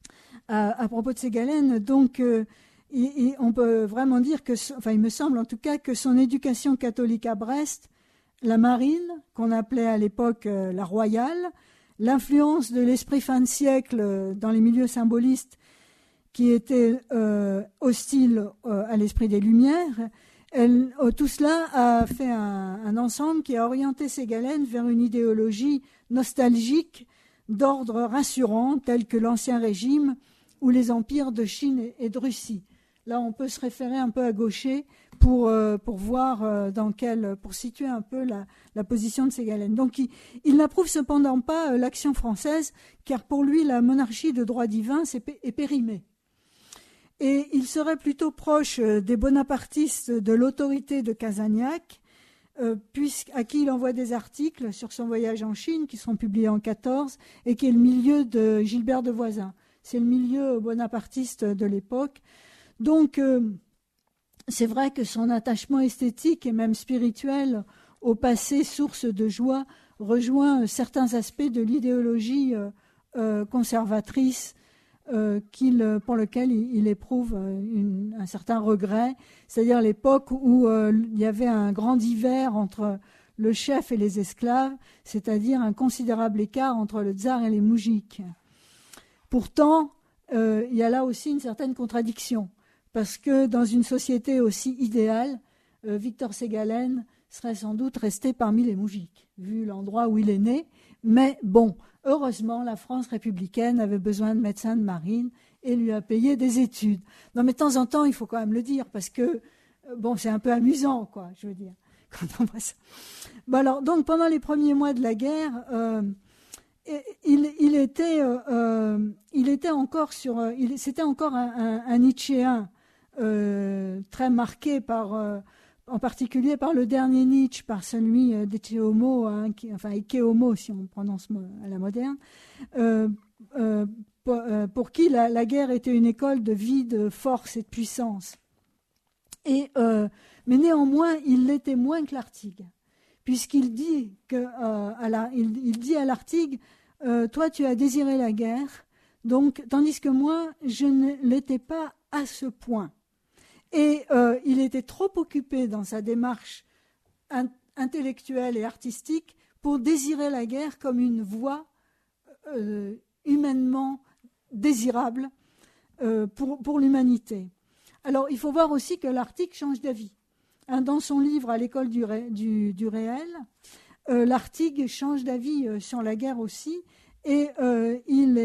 à propos de Ségalen. Donc, on peut vraiment dire que, il me semble en tout cas que son éducation catholique à Brest, la marine, qu'on appelait à l'époque la royale, l'influence de l'esprit fin de siècle dans les milieux symbolistes qui étaient hostiles à l'esprit des Lumières, tout cela a fait un ensemble qui a orienté Ségalen vers une idéologie nostalgique d'ordre rassurant, tel que l'Ancien Régime ou les empires de Chine et de Russie. Là, on peut se référer un peu à Gaucher pour voir pour situer un peu la position de Ségalen. Donc, il n'approuve cependant pas l'action française, car pour lui, la monarchie de droit divin est périmée. Et il serait plutôt proche des bonapartistes de l'autorité de Casagnac, à qui il envoie des articles sur son voyage en Chine, qui seront publiés en 14, et qui est le milieu de Gilbert de Voisin. C'est le milieu bonapartiste de l'époque. Donc, c'est vrai que son attachement esthétique et même spirituel au passé source de joie rejoint certains aspects de l'idéologie conservatrice pour lequel il éprouve un certain regret, c'est-à-dire l'époque où il y avait un grand divers entre le chef et les esclaves, c'est-à-dire un considérable écart entre le tsar et les moujiks. Pourtant, il y a là aussi une certaine contradiction, parce que dans une société aussi idéale, Victor Ségalen serait sans doute resté parmi les moujiks, vu l'endroit où il est né. Mais bon, heureusement, la France républicaine avait besoin de médecins de marine et lui a payé des études. Non, mais de temps en temps, il faut quand même le dire, parce que, c'est un peu amusant, quoi, je veux dire, quand on voit ça. Bon, alors, donc, pendant les premiers mois de la guerre, c'était encore un Nietzschéen très marqué en particulier par le dernier Nietzsche, par celui d'Ecce Homo, Ecce Homo si on prononce à la moderne, pour qui la guerre était une école de vie, de force et de puissance. Mais néanmoins, il l'était moins que Lartigue, puisqu'il dit il dit à Lartigue, toi tu as désiré la guerre, donc, tandis que moi, je ne l'étais pas à ce point. Et il était trop occupé dans sa démarche intellectuelle et artistique pour désirer la guerre comme une voie humainement désirable pour l'humanité. Alors, il faut voir aussi que Lartigue change d'avis. Dans son livre « À l'école du réel », Lartigue change d'avis sur la guerre aussi, et dans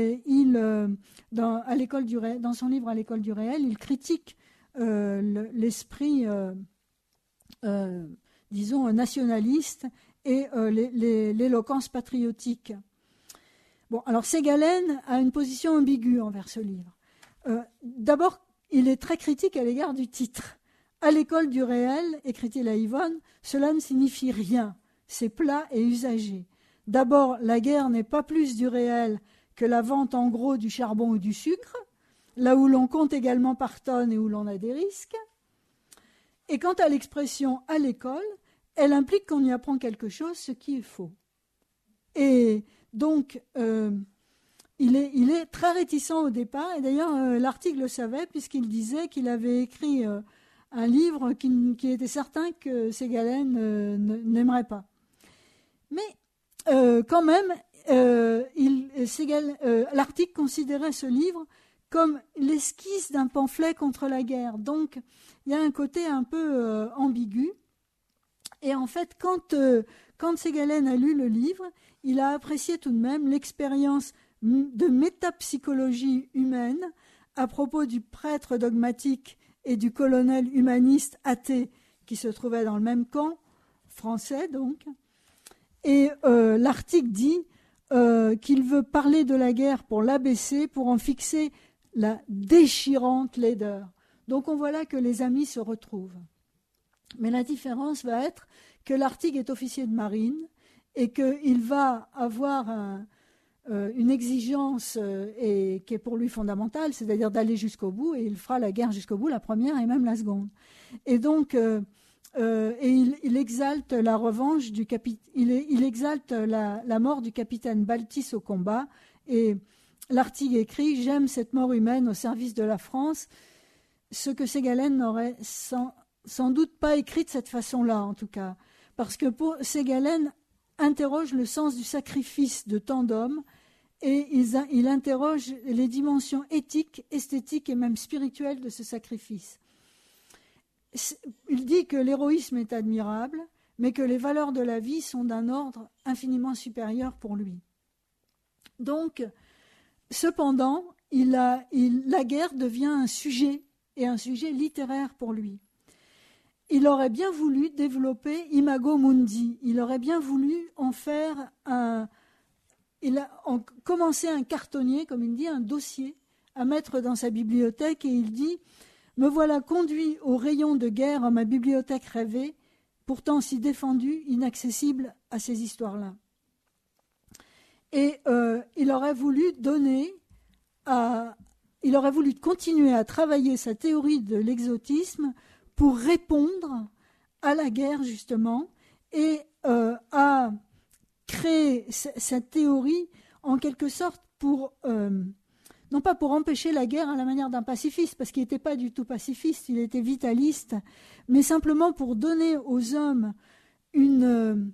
son livre « À l'école du réel », il critique l'esprit, disons, nationaliste et l'éloquence patriotique. Bon, alors Ségalen a une position ambiguë envers ce livre. D'abord, il est très critique à l'égard du titre. À l'école du réel, écrit-il à Yvonne, cela ne signifie rien, c'est plat et usagé. D'abord, la guerre n'est pas plus du réel que la vente en gros du charbon ou du sucre, là où l'on compte également par tonnes et où l'on a des risques. Et quant à l'expression « à l'école », elle implique qu'on y apprend quelque chose, ce qui est faux. Et donc, il est très réticent au départ, et d'ailleurs, l'article le savait, puisqu'il disait qu'il avait écrit un livre qui était certain que Ségalen n'aimerait pas. Mais quand même, l'article considérait ce livre comme l'esquisse d'un pamphlet contre la guerre. Donc, il y a un côté un peu ambigu. Et en fait, quand Ségalen a lu le livre, il a apprécié tout de même l'expérience de métapsychologie humaine à propos du prêtre dogmatique et du colonel humaniste athée qui se trouvait dans le même camp, français donc. Et l'article dit qu'il veut parler de la guerre pour l'abaisser, pour en fixer la déchirante laideur. Donc on voit là que les amis se retrouvent. Mais la différence va être que l'Artigue est officier de marine et qu'il va avoir une exigence qui est pour lui fondamentale, c'est-à-dire d'aller jusqu'au bout, et il fera la guerre jusqu'au bout, la première et même la seconde. Et donc, il exalte la revanche il exalte la mort du capitaine Baltis au combat, et Lartigue écrit « J'aime cette mort humaine au service de la France », ce que Ségalen n'aurait sans doute pas écrit de cette façon-là, en tout cas. Parce que pour Ségalen interroge le sens du sacrifice de tant d'hommes et il interroge les dimensions éthiques, esthétiques et même spirituelles de ce sacrifice. Il dit que l'héroïsme est admirable, mais que les valeurs de la vie sont d'un ordre infiniment supérieur pour lui. Donc, cependant, la guerre devient un sujet, et un sujet littéraire pour lui. Il aurait bien voulu développer Imago Mundi, il aurait bien voulu en faire commencer un cartonnier, comme il dit, un dossier à mettre dans sa bibliothèque, et il dit « Me voilà conduit au rayon de guerre en ma bibliothèque rêvée, pourtant si défendue, inaccessible à ces histoires-là. » Et il aurait voulu continuer à travailler sa théorie de l'exotisme pour répondre à la guerre, justement, et à créer cette théorie, en quelque sorte, non pas pour empêcher la guerre à la manière d'un pacifiste, parce qu'il n'était pas du tout pacifiste, il était vitaliste, mais simplement pour donner aux hommes une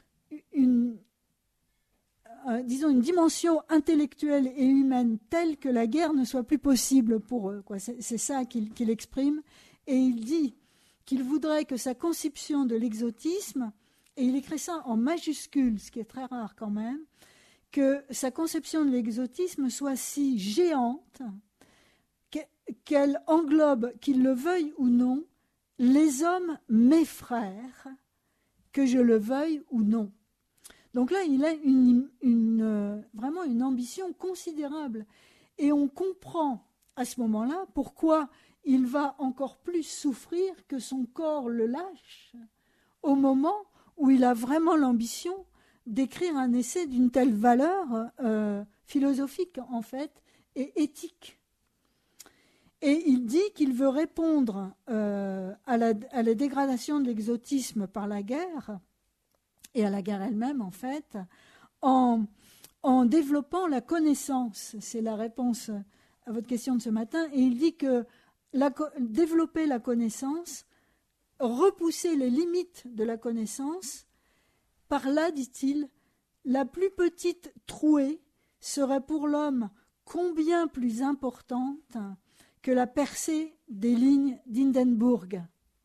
dimension intellectuelle et humaine telle que la guerre ne soit plus possible pour eux. C'est ça qu'il exprime. Et il dit qu'il voudrait que sa conception de l'exotisme, et il écrit ça en majuscule, ce qui est très rare quand même, que sa conception de l'exotisme soit si géante qu'elle englobe, qu'il le veuille ou non, les hommes mes frères, que je le veuille ou non. Donc là, il a vraiment une ambition considérable. Et on comprend à ce moment-là pourquoi il va encore plus souffrir que son corps le lâche au moment où il a vraiment l'ambition d'écrire un essai d'une telle valeur philosophique, en fait, et éthique. Et il dit qu'il veut répondre à la dégradation de l'exotisme par la guerre, et à la guerre elle-même, en fait, en développant la connaissance. C'est la réponse à votre question de ce matin. Et il dit que développer la connaissance, repousser les limites de la connaissance, par là, dit-il, la plus petite trouée serait pour l'homme combien plus importante que la percée des lignes d'Hindenburg.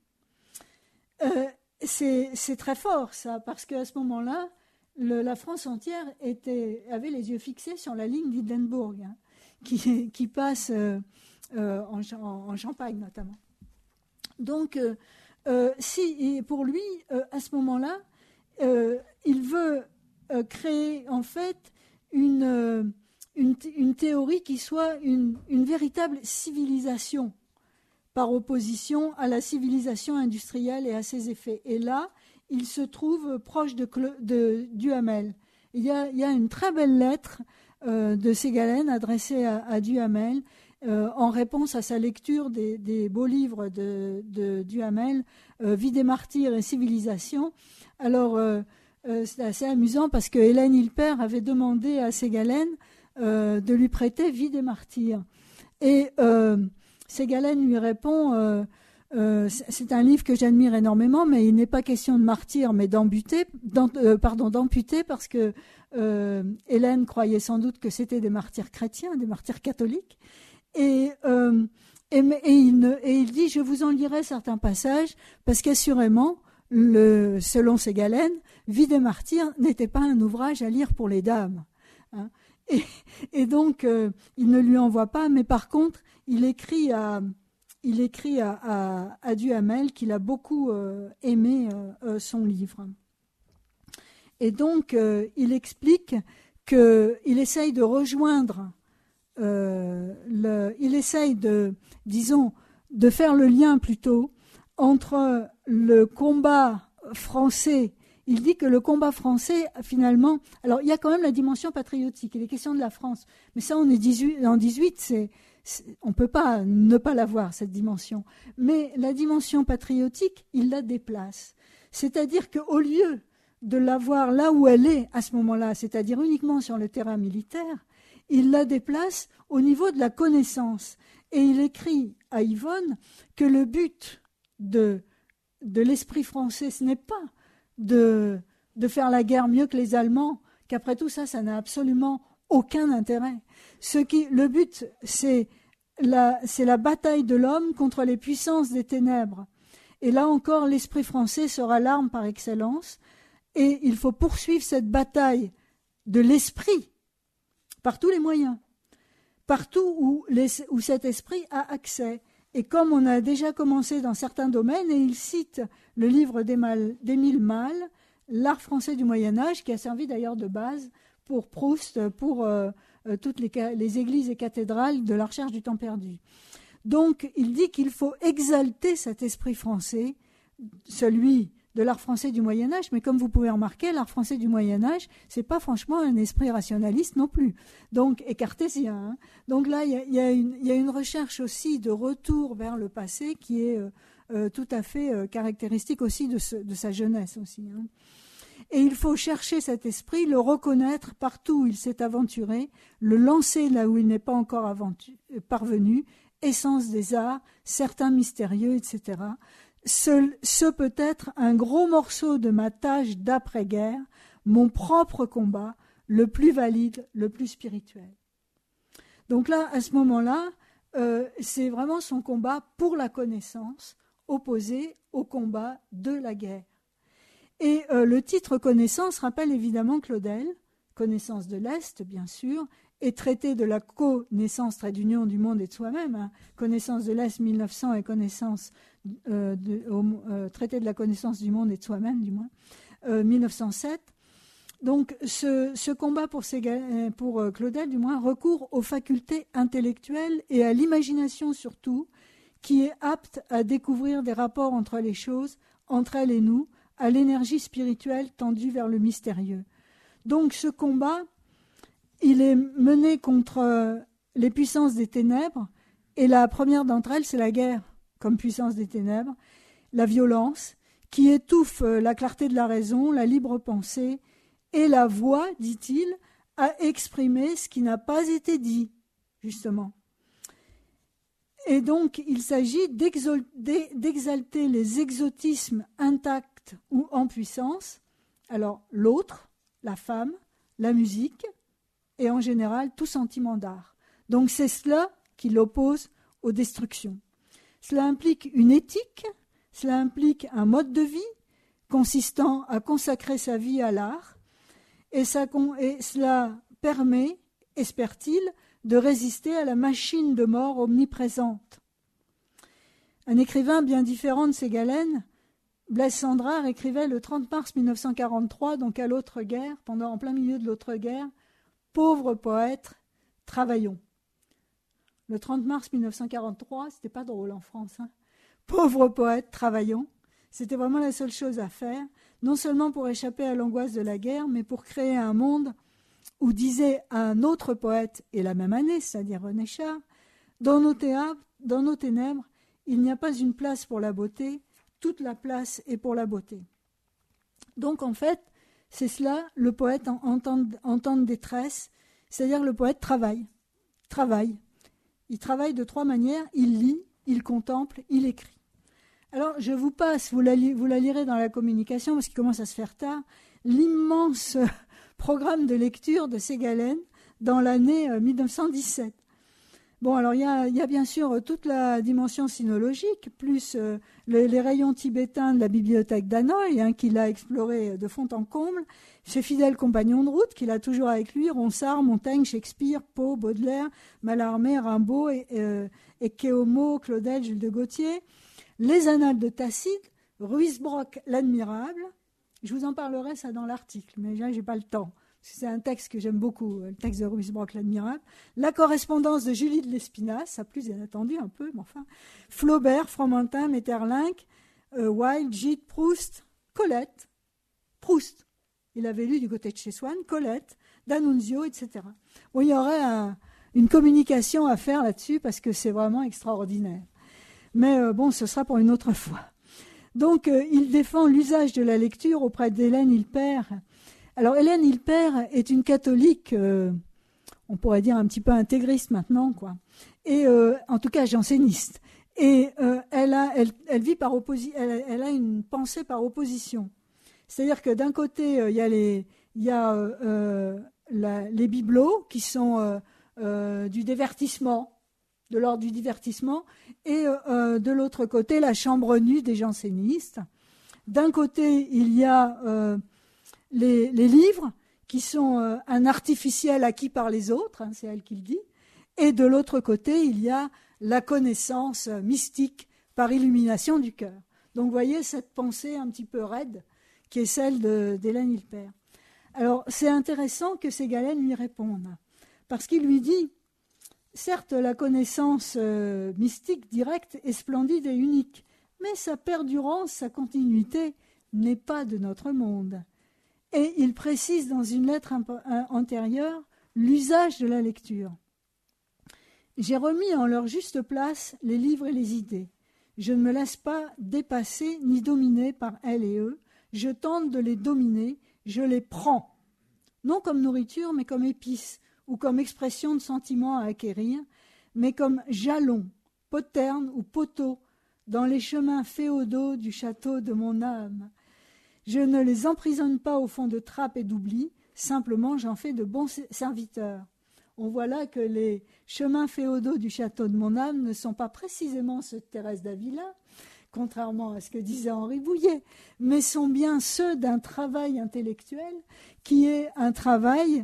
C'est très fort, ça, parce qu'à ce moment-là, la France entière avait les yeux fixés sur la ligne d'Hindenburg, qui passe en Champagne, notamment. Donc, pour lui, à ce moment-là, il veut créer, en fait, une théorie qui soit une véritable civilisation, par opposition à la civilisation industrielle et à ses effets. Et là, il se trouve proche de Duhamel. Il y a une très belle lettre de Ségalen adressée à Duhamel en réponse à sa lecture des beaux livres de Duhamel, Vie des martyrs et civilisation. Alors, c'est assez amusant parce que Hélène Hilpert avait demandé à Ségalen de lui prêter Vie des martyrs. Et Ségalen lui répond c'est un livre que j'admire énormément, mais il n'est pas question de martyrs, mais d'amputés, parce que Hélène croyait sans doute que c'était des martyrs chrétiens, des martyrs catholiques. Et il dit, je vous en lirai certains passages, parce qu'assurément, selon Ségalen, Vie des martyrs n'était pas un ouvrage à lire pour les dames. Hein. Et donc, il ne lui envoie pas, mais par contre, il écrit à Duhamel qu'il a beaucoup aimé son livre. Et donc, il explique qu'il essaye de rejoindre, il essaye de faire le lien plutôt entre le combat français. Il dit que le combat français, finalement... Alors, il y a quand même la dimension patriotique, il est question de la France. Mais ça, on est en 18, on ne peut pas ne pas l'avoir, cette dimension. Mais la dimension patriotique, il la déplace. C'est-à-dire qu'au lieu de l'avoir là où elle est à ce moment-là, c'est-à-dire uniquement sur le terrain militaire, il la déplace au niveau de la connaissance. Et il écrit à Yvonne que le but de l'esprit français, ce n'est pas de faire la guerre mieux que les Allemands, qu'après tout ça n'a absolument aucun intérêt. Le but, c'est la bataille de l'homme contre les puissances des ténèbres. Et là encore, l'esprit français sera l'arme par excellence. Et il faut poursuivre cette bataille de l'esprit par tous les moyens, partout où cet esprit a accès. Et comme on a déjà commencé dans certains domaines, et il cite le livre d'Émile Malle, L'art français du Moyen-Âge, qui a servi d'ailleurs de base pour Proust, pour toutes les églises et cathédrales de la recherche du temps perdu. Donc, il dit qu'il faut exalter cet esprit français, celui de l'art français du Moyen-Âge, mais comme vous pouvez remarquer, l'art français du Moyen-Âge, c'est pas franchement un esprit rationaliste non plus, donc, et cartésien. Hein. Donc là, il y a une recherche aussi de retour vers le passé qui est tout à fait caractéristique aussi de sa jeunesse aussi. Hein. Et il faut chercher cet esprit, le reconnaître partout où il s'est aventuré, le lancer là où il n'est pas encore parvenu, essence des arts, certains mystérieux, etc. Ce peut être un gros morceau de ma tâche d'après-guerre, mon propre combat, le plus valide, le plus spirituel. Donc là, à ce moment-là, c'est vraiment son combat pour la connaissance, opposé au combat de la guerre. Et le titre « Connaissance » rappelle évidemment Claudel, connaissance de l'Est, bien sûr, et traité de la connaissance, trait d'union du monde et de soi-même, hein, connaissance de l'Est 1900 et connaissance traité de la connaissance du monde et de soi-même, du moins, 1907. Donc ce combat pour Claudel, du moins, recourt aux facultés intellectuelles et à l'imagination surtout, qui est apte à découvrir des rapports entre les choses, entre elles et nous, à l'énergie spirituelle tendue vers le mystérieux. Donc ce combat, il est mené contre les puissances des ténèbres, et la première d'entre elles, c'est la guerre, comme puissance des ténèbres, la violence, qui étouffe la clarté de la raison, la libre pensée, et la voix, dit-il, à exprimer ce qui n'a pas été dit, justement. Et donc, il s'agit d'exalter les exotismes intacts ou en puissance, alors l'autre, la femme, la musique, et en général tout sentiment d'art. Donc c'est cela qui l'oppose aux destructions. Cela implique une éthique, cela implique un mode de vie consistant à consacrer sa vie à l'art, et cela permet, espère-t-il, de résister à la machine de mort omniprésente. Un écrivain bien différent de Ségalène, Blaise Cendrars, écrivait le 30 mars 1943, donc à l'autre guerre, en plein milieu de l'autre guerre, « Pauvres poètes, travaillons ». Le 30 mars 1943, c'était pas drôle en France. Hein. Pauvres poètes, travaillons. C'était vraiment la seule chose à faire, non seulement pour échapper à l'angoisse de la guerre, mais pour créer un monde où disait un autre poète, et la même année, c'est-à-dire René Char, dans nos ténèbres, il n'y a pas une place pour la beauté, toute la place est pour la beauté. Donc en fait, c'est cela, le poète en temps de détresse, c'est-à-dire le poète travaille. Il travaille de trois manières, il lit, il contemple, il écrit. Alors je vous passe, vous la lirez dans la communication parce qu'il commence à se faire tard, l'immense programme de lecture de Ségalène dans l'année 1917. Bon, alors il y a bien sûr toute la dimension sinologique, plus les rayons tibétains de la bibliothèque d'Hanoï, hein, qu'il a exploré de fond en comble, ses fidèles compagnons de route qu'il a toujours avec lui, Ronsard, Montaigne, Shakespeare, Poe, Baudelaire, Mallarmé, Rimbaud, et Kéomo, Claudel, Jules de Gaultier, les annales de Tacite, Ruysbrock l'Admirable. Je vous en parlerai ça dans l'article, mais là j'ai pas le temps. C'est un texte que j'aime beaucoup, le texte de Ruysbrock l'Admirable. La correspondance de Julie de Lespinasse, ça plus inattendu un peu, mais enfin. Flaubert, Fromentin, Maeterlinck, Wilde, Gide, Proust, Colette. Proust, il avait lu du côté de chez Swann, Colette, D'Annunzio, etc. Bon, il y aurait une communication à faire là-dessus parce que c'est vraiment extraordinaire. Mais bon, ce sera pour une autre fois. Donc, il défend l'usage de la lecture auprès d'Hélène Hilpert. Alors, Hélène Hilpert est une catholique, on pourrait dire un petit peu intégriste maintenant, quoi. Et en tout cas janséniste. Et elle vit par elle a une pensée par opposition. C'est-à-dire que d'un côté, il y a les bibelots qui sont du divertissement, de l'ordre du divertissement, et de l'autre côté, la chambre nue des jansénistes. D'un côté, il y a les livres qui sont un artificiel acquis par les autres, hein, c'est elle qui le dit, et de l'autre côté, il y a la connaissance mystique par illumination du cœur. Donc, vous voyez cette pensée un petit peu raide qui est celle d'Hélène Hilpert. Alors, c'est intéressant que Ségalen lui réponde, parce qu'il lui dit, certes, la connaissance mystique directe est splendide et unique, mais sa perdurance, sa continuité n'est pas de notre monde. Et il précise dans une lettre antérieure l'usage de la lecture. J'ai remis en leur juste place les livres et les idées. Je ne me laisse pas dépasser ni dominer par elles et eux. Je tente de les dominer, je les prends. Non comme nourriture, mais comme épice, ou comme expression de sentiments à acquérir, mais comme jalons, poternes ou poteaux, dans les chemins féodaux du château de mon âme. Je ne les emprisonne pas au fond de trappes et d'oubli, simplement j'en fais de bons serviteurs. On voit là que les chemins féodaux du château de mon âme ne sont pas précisément ceux de Thérèse d'Avila, contrairement à ce que disait Henri Bouillet, mais sont bien ceux d'un travail intellectuel qui est un travail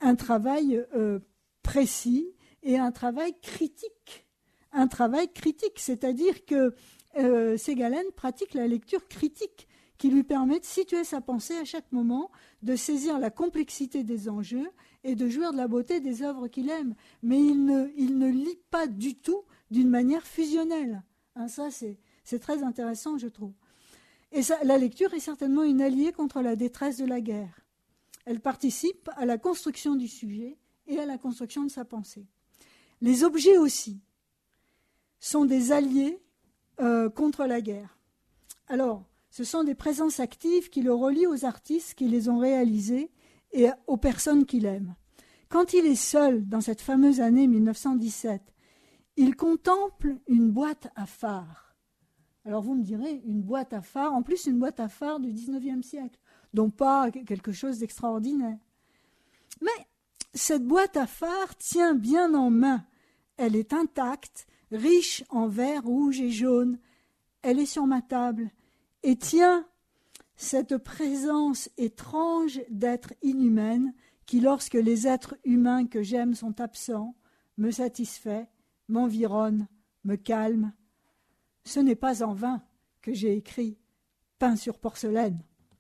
précis et un travail critique. Un travail critique, c'est-à-dire que Ségalen pratique la lecture critique qui lui permet de situer sa pensée à chaque moment, de saisir la complexité des enjeux et de jouir de la beauté des œuvres qu'il aime. Mais il ne lit pas du tout d'une manière fusionnelle. Hein, ça, c'est très intéressant, je trouve. Et ça, la lecture est certainement une alliée contre la détresse de la guerre. Elle participe à la construction du sujet et à la construction de sa pensée. Les objets aussi sont des alliés contre la guerre. Alors, ce sont des présences actives qui le relient aux artistes qui les ont réalisés et aux personnes qu'il aime. Quand il est seul dans cette fameuse année 1917, il contemple une boîte à phare. Alors vous me direz, une boîte à phare, en plus une boîte à phare du XIXe siècle, donc pas quelque chose d'extraordinaire. Mais cette boîte à phare tient bien en main. Elle est intacte, riche en vert, rouge et jaune. Elle est sur ma table. Et tient cette présence étrange d'êtres inhumaines qui, lorsque les êtres humains que j'aime sont absents, me satisfait, m'environne, me calme. Ce n'est pas en vain que j'ai écrit « Peint sur porcelaine ».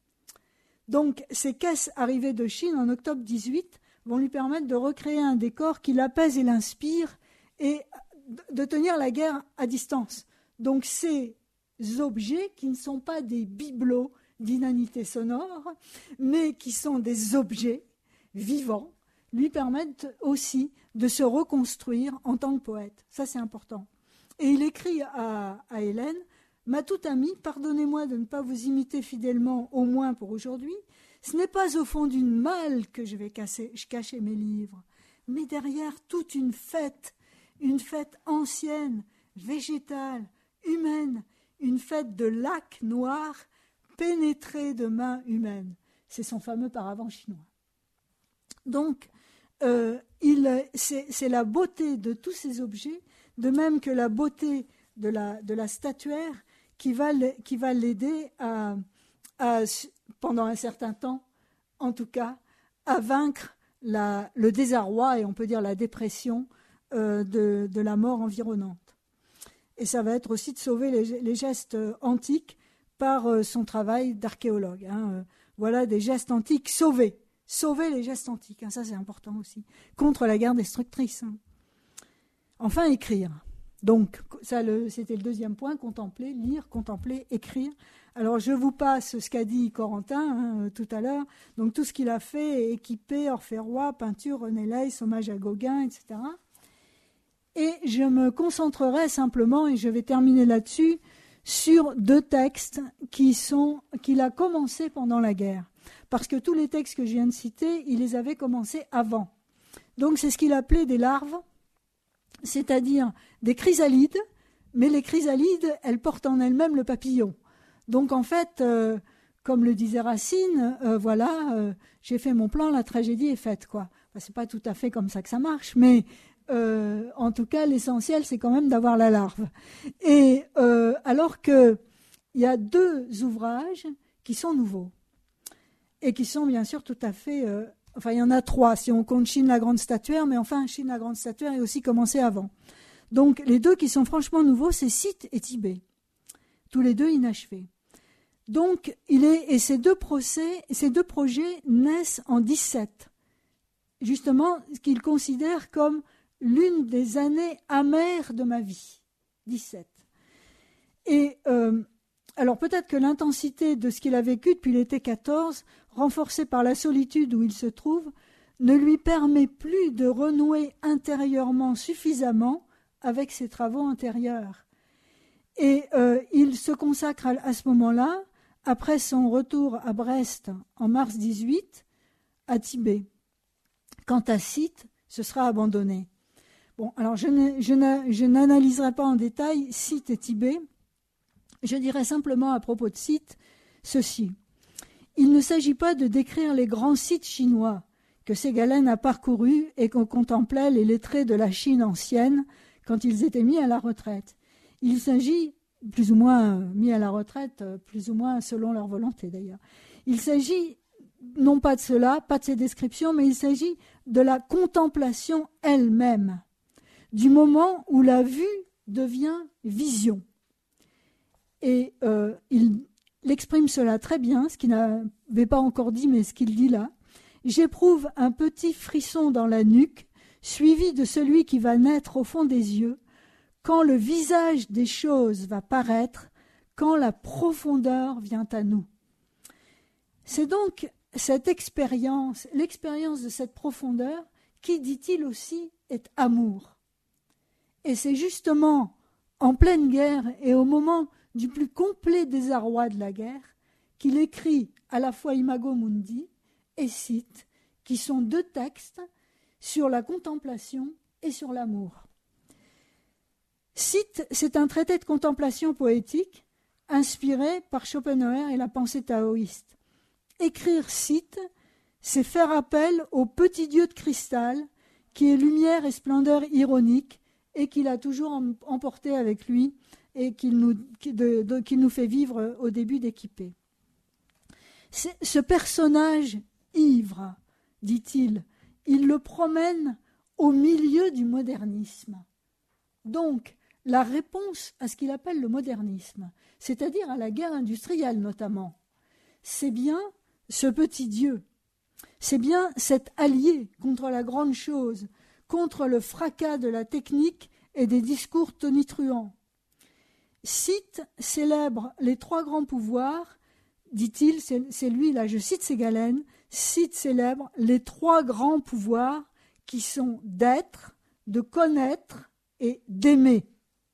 Donc, ces caisses arrivées de Chine en octobre 18 vont lui permettre de recréer un décor qui l'apaise et l'inspire et de tenir la guerre à distance. Donc, ces objets qui ne sont pas des bibelots d'inanité sonore, mais qui sont des objets vivants, lui permettent aussi de se reconstruire en tant que poète. Ça, c'est important. Et il écrit à Hélène, « Ma toute amie, pardonnez-moi de ne pas vous imiter fidèlement, au moins pour aujourd'hui. Ce n'est pas au fond d'une malle que je vais cacher mes livres, mais derrière toute une fête ancienne, végétale, humaine, une fête de lacs noirs pénétrés de mains humaines. » C'est son fameux paravent chinois. Donc, c'est la beauté de tous ces objets, de même que la beauté de la statuaire, qui va l'aider à, pendant un certain temps, en tout cas, à vaincre le désarroi et on peut dire la dépression de la mort environnante. Et ça va être aussi de sauver les gestes antiques par son travail d'archéologue. Hein. Voilà des gestes antiques sauvés. Sauver les gestes antiques, hein, ça c'est important aussi. Contre la guerre destructrice. Hein. Enfin, écrire. Donc, c'était le deuxième point, contempler, lire, contempler, écrire. Alors, je vous passe ce qu'a dit Corentin tout à l'heure. Donc, tout ce qu'il a fait, équipé, Orphée-Roi, peinture, René Leys, hommage à Gauguin, etc. Et je me concentrerai simplement, et je vais terminer là-dessus, sur deux textes qu'il a commencé pendant la guerre. Parce que tous les textes que je viens de citer, il les avait commencés avant. Donc c'est ce qu'il appelait des larves, c'est-à-dire des chrysalides, mais les chrysalides, elles portent en elles-mêmes le papillon. Donc en fait, comme le disait Racine, j'ai fait mon plan, la tragédie est faite, quoi. Enfin, c'est pas tout à fait comme ça que ça marche, mais en tout cas, l'essentiel, c'est quand même d'avoir la larve. Et alors que il y a 2 ouvrages qui sont nouveaux et qui sont bien sûr tout à fait... il y en a 3 si on compte Chine la grande statuaire, mais enfin, Chine la grande statuaire est aussi commencé avant. Donc, les 2 qui sont franchement nouveaux, c'est Scythe et Tibet. Tous les 2 inachevés. Donc, ces deux projets naissent en 17. Justement, ce qu'il considère comme l'une des années amères de ma vie. 17. Et alors peut-être que l'intensité de ce qu'il a vécu depuis l'été 14, renforcée par la solitude où il se trouve, ne lui permet plus de renouer intérieurement suffisamment avec ses travaux antérieurs. Et il se consacre à ce moment-là, après son retour à Brest en mars 18, à Tibet. Quant à Scythe, ce sera abandonné. Bon, alors je n'analyserai pas en détail Scythe et Tibet. Je dirais simplement à propos de Scythe ceci. Il ne s'agit pas de décrire les grands sites chinois que Ségalen a parcourus et qu'on contemplait les lettrés de la Chine ancienne quand ils étaient mis à la retraite. Il s'agit, plus ou moins mis à la retraite, plus ou moins selon leur volonté d'ailleurs. Il s'agit non pas de cela, pas de ces descriptions, mais il s'agit de la contemplation elle-même, du moment où la vue devient vision. Et il exprime cela très bien, ce qu'il n'avait pas encore dit, mais ce qu'il dit là. J'éprouve un petit frisson dans la nuque, suivi de celui qui va naître au fond des yeux, quand le visage des choses va paraître, quand la profondeur vient à nous. C'est donc cette expérience, l'expérience de cette profondeur, qui, dit-il aussi, est amour. Et c'est justement en pleine guerre et au moment du plus complet désarroi de la guerre qu'il écrit à la fois Imago Mundi et Scythe, qui sont 2 textes sur la contemplation et sur l'amour. Scythe, c'est un traité de contemplation poétique inspiré par Schopenhauer et la pensée taoïste. Écrire Scythe, c'est faire appel au petit dieu de cristal qui est lumière et splendeur ironique et qu'il a toujours emporté avec lui et qu'il nous fait vivre au début d'Équipée. Ce personnage ivre, dit-il, il le promène au milieu du modernisme. Donc, la réponse à ce qu'il appelle le modernisme, c'est-à-dire à la guerre industrielle notamment, c'est bien ce petit Dieu, c'est bien cet allié contre la grande chose, contre le fracas de la technique et des discours tonitruants. Scythe célèbre les 3 grands pouvoirs, dit-il, c'est lui, là je cite Ségalen, Scythe célèbre les 3 grands pouvoirs qui sont d'être, de connaître et d'aimer.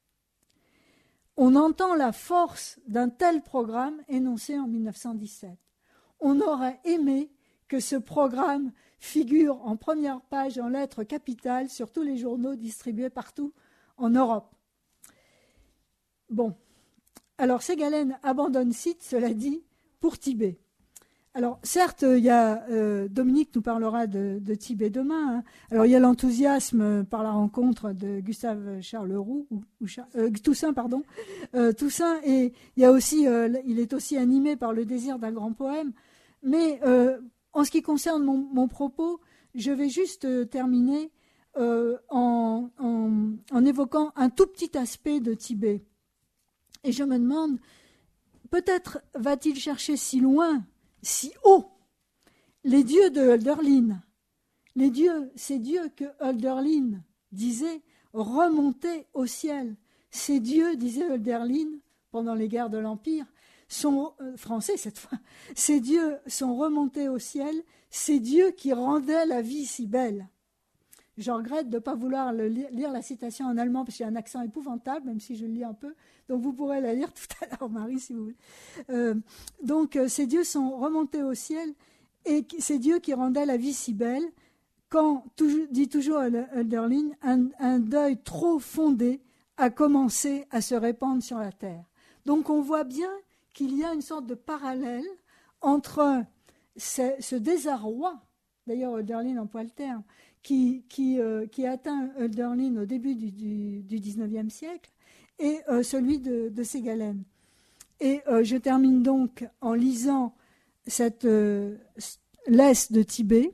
On entend la force d'un tel programme énoncé en 1917. On aurait aimé que ce programme figure en première page en lettres capitales sur tous les journaux distribués partout en Europe. Bon, alors Ségalen abandonne Scythe, cela dit, pour Tibet. Alors certes, il y a Dominique nous parlera de Tibet demain. Hein. Alors il y a l'enthousiasme par la rencontre de Gustave Charles-Roux Toussaint, pardon. Toussaint, et il y a aussi, il est aussi animé par le désir d'un grand poème. Mais en ce qui concerne mon propos, je vais juste terminer en évoquant un tout petit aspect de Tibet. Et je me demande, peut-être va-t-il chercher si loin, si haut, les dieux de Hölderlin, ces dieux que Hölderlin disait remonter au ciel. Ces dieux, disait Hölderlin, pendant les guerres de l'Empire, sont français cette fois, ces dieux sont remontés au ciel, ces dieux qui rendaient la vie si belle. Je regrette de ne pas vouloir lire la citation en allemand parce qu'il y a un accent épouvantable, même si je le lis un peu. Donc vous pourrez la lire tout à l'heure, Marie, si vous voulez. Donc ces dieux sont remontés au ciel et ces dieux qui rendaient la vie si belle, quand, dit toujours Hölderlin, un deuil trop fondé a commencé à se répandre sur la terre. Donc on voit bien qu'il y a une sorte de parallèle entre ce désarroi, d'ailleurs Hölderlin emploie le terme, qui atteint Hölderlin au début du XIXe siècle, et celui de Ségalen. Et je termine donc en lisant cette laisse de Tibet.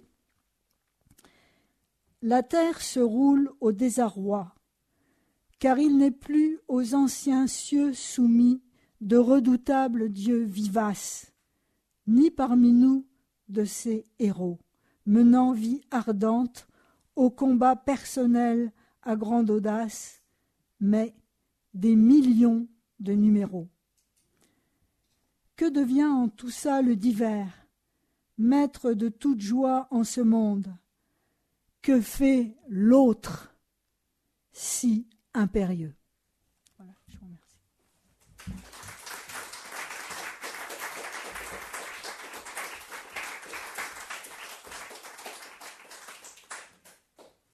La terre se roule au désarroi, car il n'est plus aux anciens cieux soumis de redoutables dieux vivaces, ni parmi nous de ces héros, menant vie ardente au combat personnel à grande audace, mais des millions de numéros. Que devient en tout ça le divers, maître de toute joie en ce monde? Que fait l'autre si impérieux?